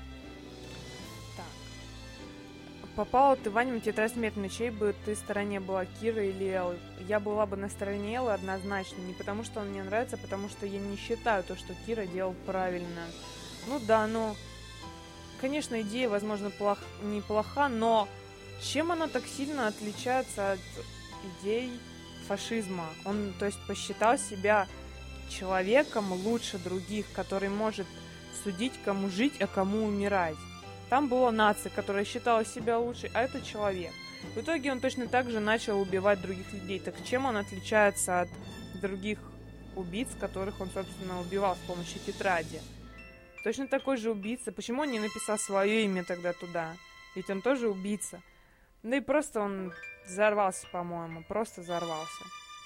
Попала ты в аниме «Тетрадь смерти», чьей бы ты стороне была, Кира или Эллы? Я была бы на стороне Эллы однозначно. Не потому, что он мне нравится, а потому что я не считаю то, что Кира делал правильно. Ну да, но... Конечно, идея, возможно, плох... неплоха, но чем она так сильно отличается от идей фашизма? Он, то есть, посчитал себя человеком лучше других, который может судить, кому жить, а кому умирать. Там была нация, которая считала себя лучшей, а это человек. В итоге он точно так же начал убивать других людей. Так чем он отличается от других убийц, которых он, собственно, убивал с помощью тетради? Точно такой же убийца. Почему он не написал свое имя тогда туда? Ведь он тоже убийца. Да и просто он взорвался, по-моему. Просто взорвался.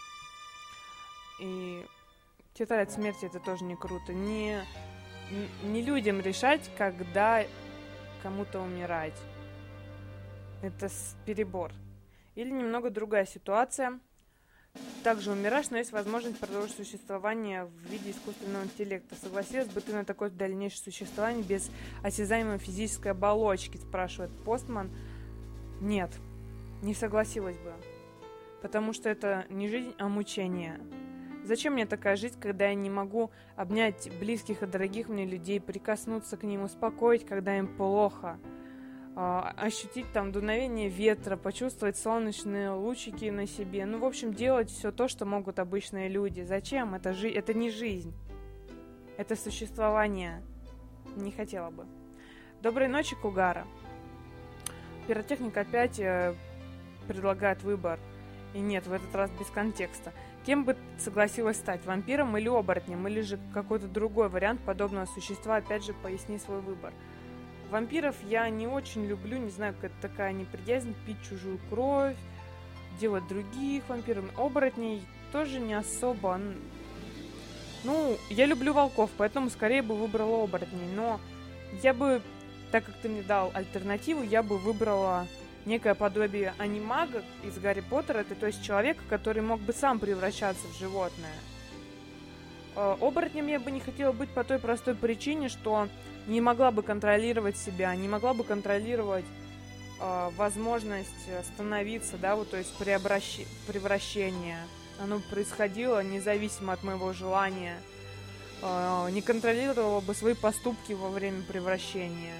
И тетрадь смерти — это тоже не круто. Не, не людям решать, когда... кому-то умирать. Это перебор. Или немного другая ситуация. Также умираешь, но есть возможность продолжить существование в виде искусственного интеллекта. Согласилась бы ты на такое дальнейшее существование без осязаемой физической оболочки, спрашивает Постман. Нет, не согласилась бы. Потому что это не жизнь, а мучение. Зачем мне такая жизнь, когда я не могу обнять близких и дорогих мне людей, прикоснуться к ним, успокоить, когда им плохо, э, ощутить там дуновение ветра, почувствовать солнечные лучики на себе. Ну, в общем, делать все то, что могут обычные люди. Зачем? Это, жи- это не жизнь. Это существование. Не хотела бы. Доброй ночи, Кугара. Пиротехник опять э, предлагает выбор. И нет, в этот раз без контекста. Кем бы согласилась стать, вампиром или оборотнем, или же какой-то другой вариант подобного существа? Опять же, поясни свой выбор. Вампиров я не очень люблю, не знаю, какая-то такая неприязнь, пить чужую кровь, делать других вампиров. Оборотней тоже не особо. Ну, я люблю волков, поэтому скорее бы выбрала оборотней, но я бы, так как ты мне дал альтернативу, я бы выбрала... некое подобие анимага из Гарри Поттера, это то есть человека, который мог бы сам превращаться в животное. Э, оборотнем я бы не хотела быть по той простой причине, что не могла бы контролировать себя, не могла бы контролировать э, возможность становиться, да, вот, то есть преобращ... превращение. Оно происходило независимо от моего желания. Э, не контролировала бы свои поступки во время превращения.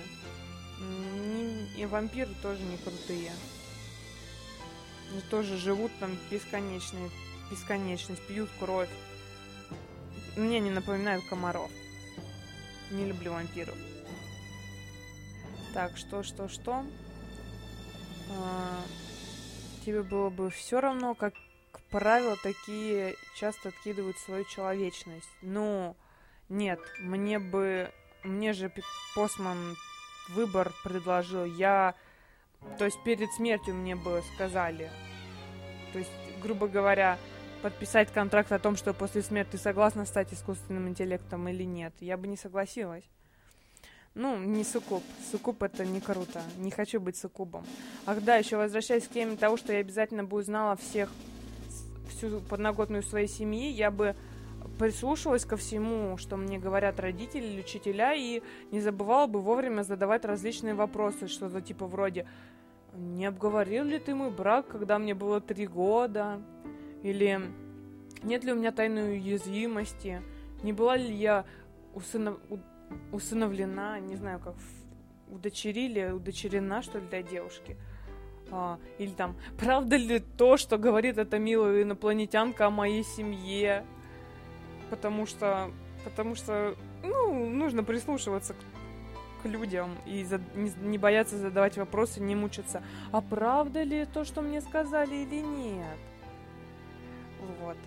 И вампиры тоже не крутые. Они тоже живут там бесконечной, бесконечность, пьют кровь. Мне не напоминают комаров. Не люблю вампиров. Так, что, что, что? А, тебе было бы все равно, как правило, такие часто откидывают свою человечность. Ну, нет, мне бы... Мне же Постман выбор предложил. Я... То есть перед смертью мне бы сказали. То есть, грубо говоря, подписать контракт о том, что после смерти ты согласна стать искусственным интеллектом или нет. Я бы не согласилась. Ну, не суккуб. Суккуб — это не круто. Не хочу быть суккубом. Ах да, еще возвращаясь к теме того, что я обязательно бы узнала всех, всю подноготную своей семьи, я бы прислушивалась ко всему, что мне говорят родители или учителя, и не забывала бы вовремя задавать различные вопросы, что-то типа вроде: не обговорил ли ты мой брак, когда мне было три года? Или нет ли у меня тайной уязвимости? Не была ли я усынов... усыновлена, не знаю, как удочерили, удочерена, что ли, для девушки? А, или там, правда ли то, что говорит эта милая инопланетянка о моей семье? Потому что, потому что, ну, нужно прислушиваться к, к людям и за, не, не бояться задавать вопросы, не мучиться. А правда ли то, что мне сказали, или нет? Вот.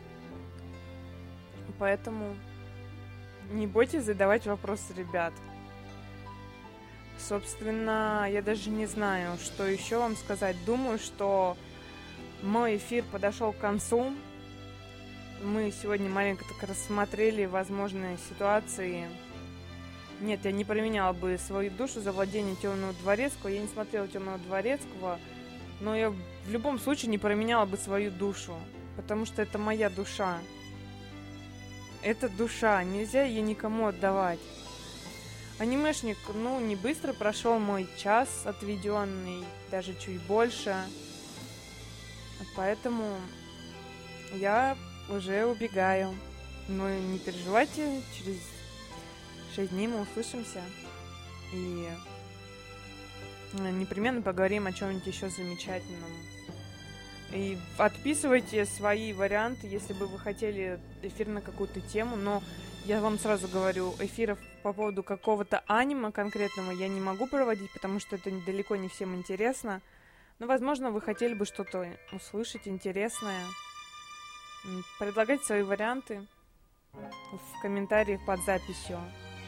Поэтому не бойтесь задавать вопросы, ребят. Собственно, я даже не знаю, что еще вам сказать. Думаю, что мой эфир подошел к концу. Мы сегодня маленько так рассмотрели возможные ситуации. Нет, я не променяла бы свою душу за владение Темного Дворецкого. Я не смотрела Темного Дворецкого, но я в любом случае не променяла бы свою душу, потому что это моя душа. Это душа, нельзя ее никому отдавать. Анимешник, ну, не быстро прошел мой час отведенный, даже чуть больше. Поэтому я уже убегаю. Но не переживайте, через шесть дней мы услышимся. И непременно поговорим о чем-нибудь еще замечательном. И отписывайте свои варианты, если бы вы хотели эфир на какую-то тему. Но я вам сразу говорю, эфиров по поводу какого-то аниме конкретного я не могу проводить, потому что это далеко не всем интересно. Но, возможно, вы хотели бы что-то услышать интересное. Предлагайте свои варианты в комментариях под записью.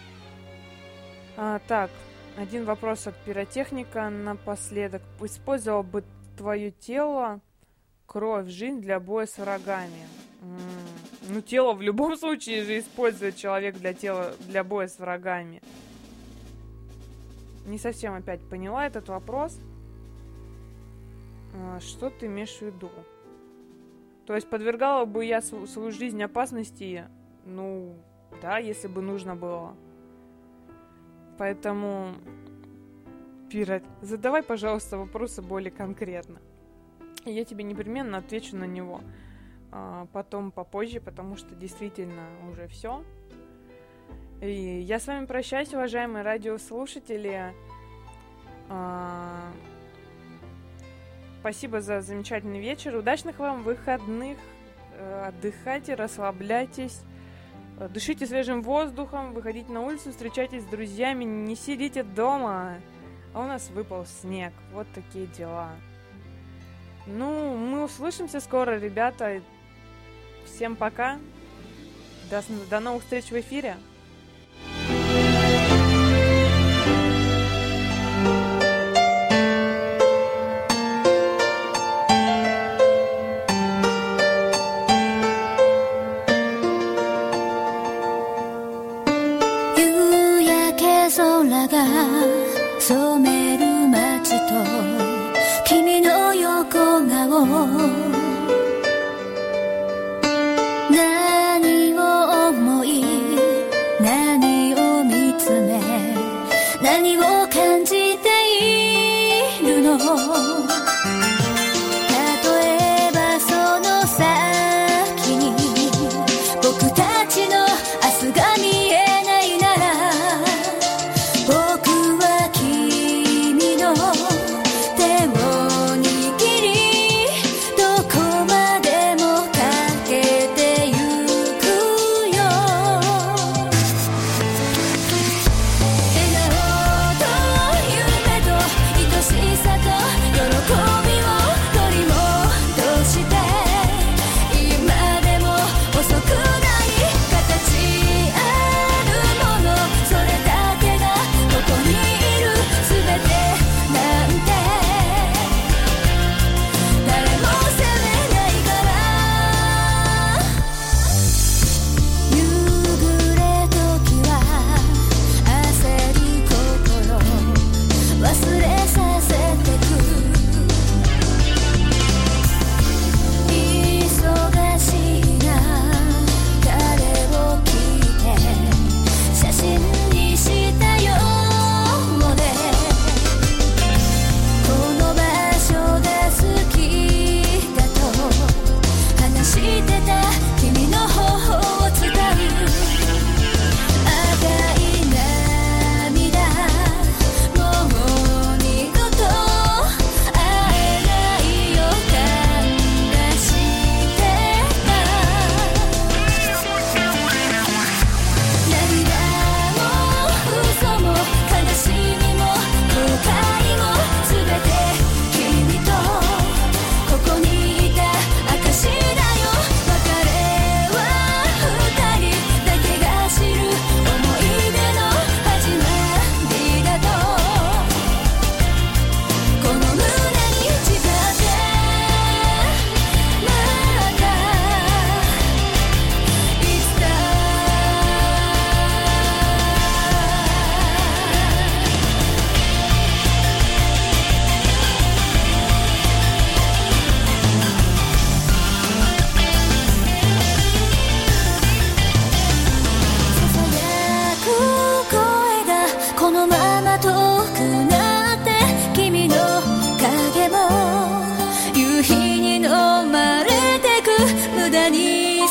А, так, один вопрос от пиротехника напоследок. Использовал бы твое тело, кровь, жизнь для боя с врагами? М-м, ну, тело в любом случае же использует человек для тела, для боя с врагами. Не совсем опять поняла этот вопрос. А, что ты имеешь в виду? То есть подвергала бы я свою, свою жизнь опасности? Ну, да, если бы нужно было. Поэтому, Пират, задавай, пожалуйста, вопросы более конкретно. И я тебе непременно отвечу на него а, потом, попозже, потому что действительно уже все. И я с вами прощаюсь, уважаемые радиослушатели. А, спасибо за замечательный вечер. Удачных вам выходных. Отдыхайте, расслабляйтесь. Дышите свежим воздухом, выходите на улицу, встречайтесь с друзьями, не сидите дома. А у нас выпал снег. Вот такие дела. Ну, мы услышимся скоро, ребята. Всем пока. До, до новых встреч в эфире.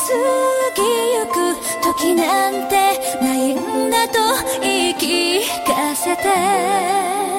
ぎゆく時なんてないんだと言い聞かせて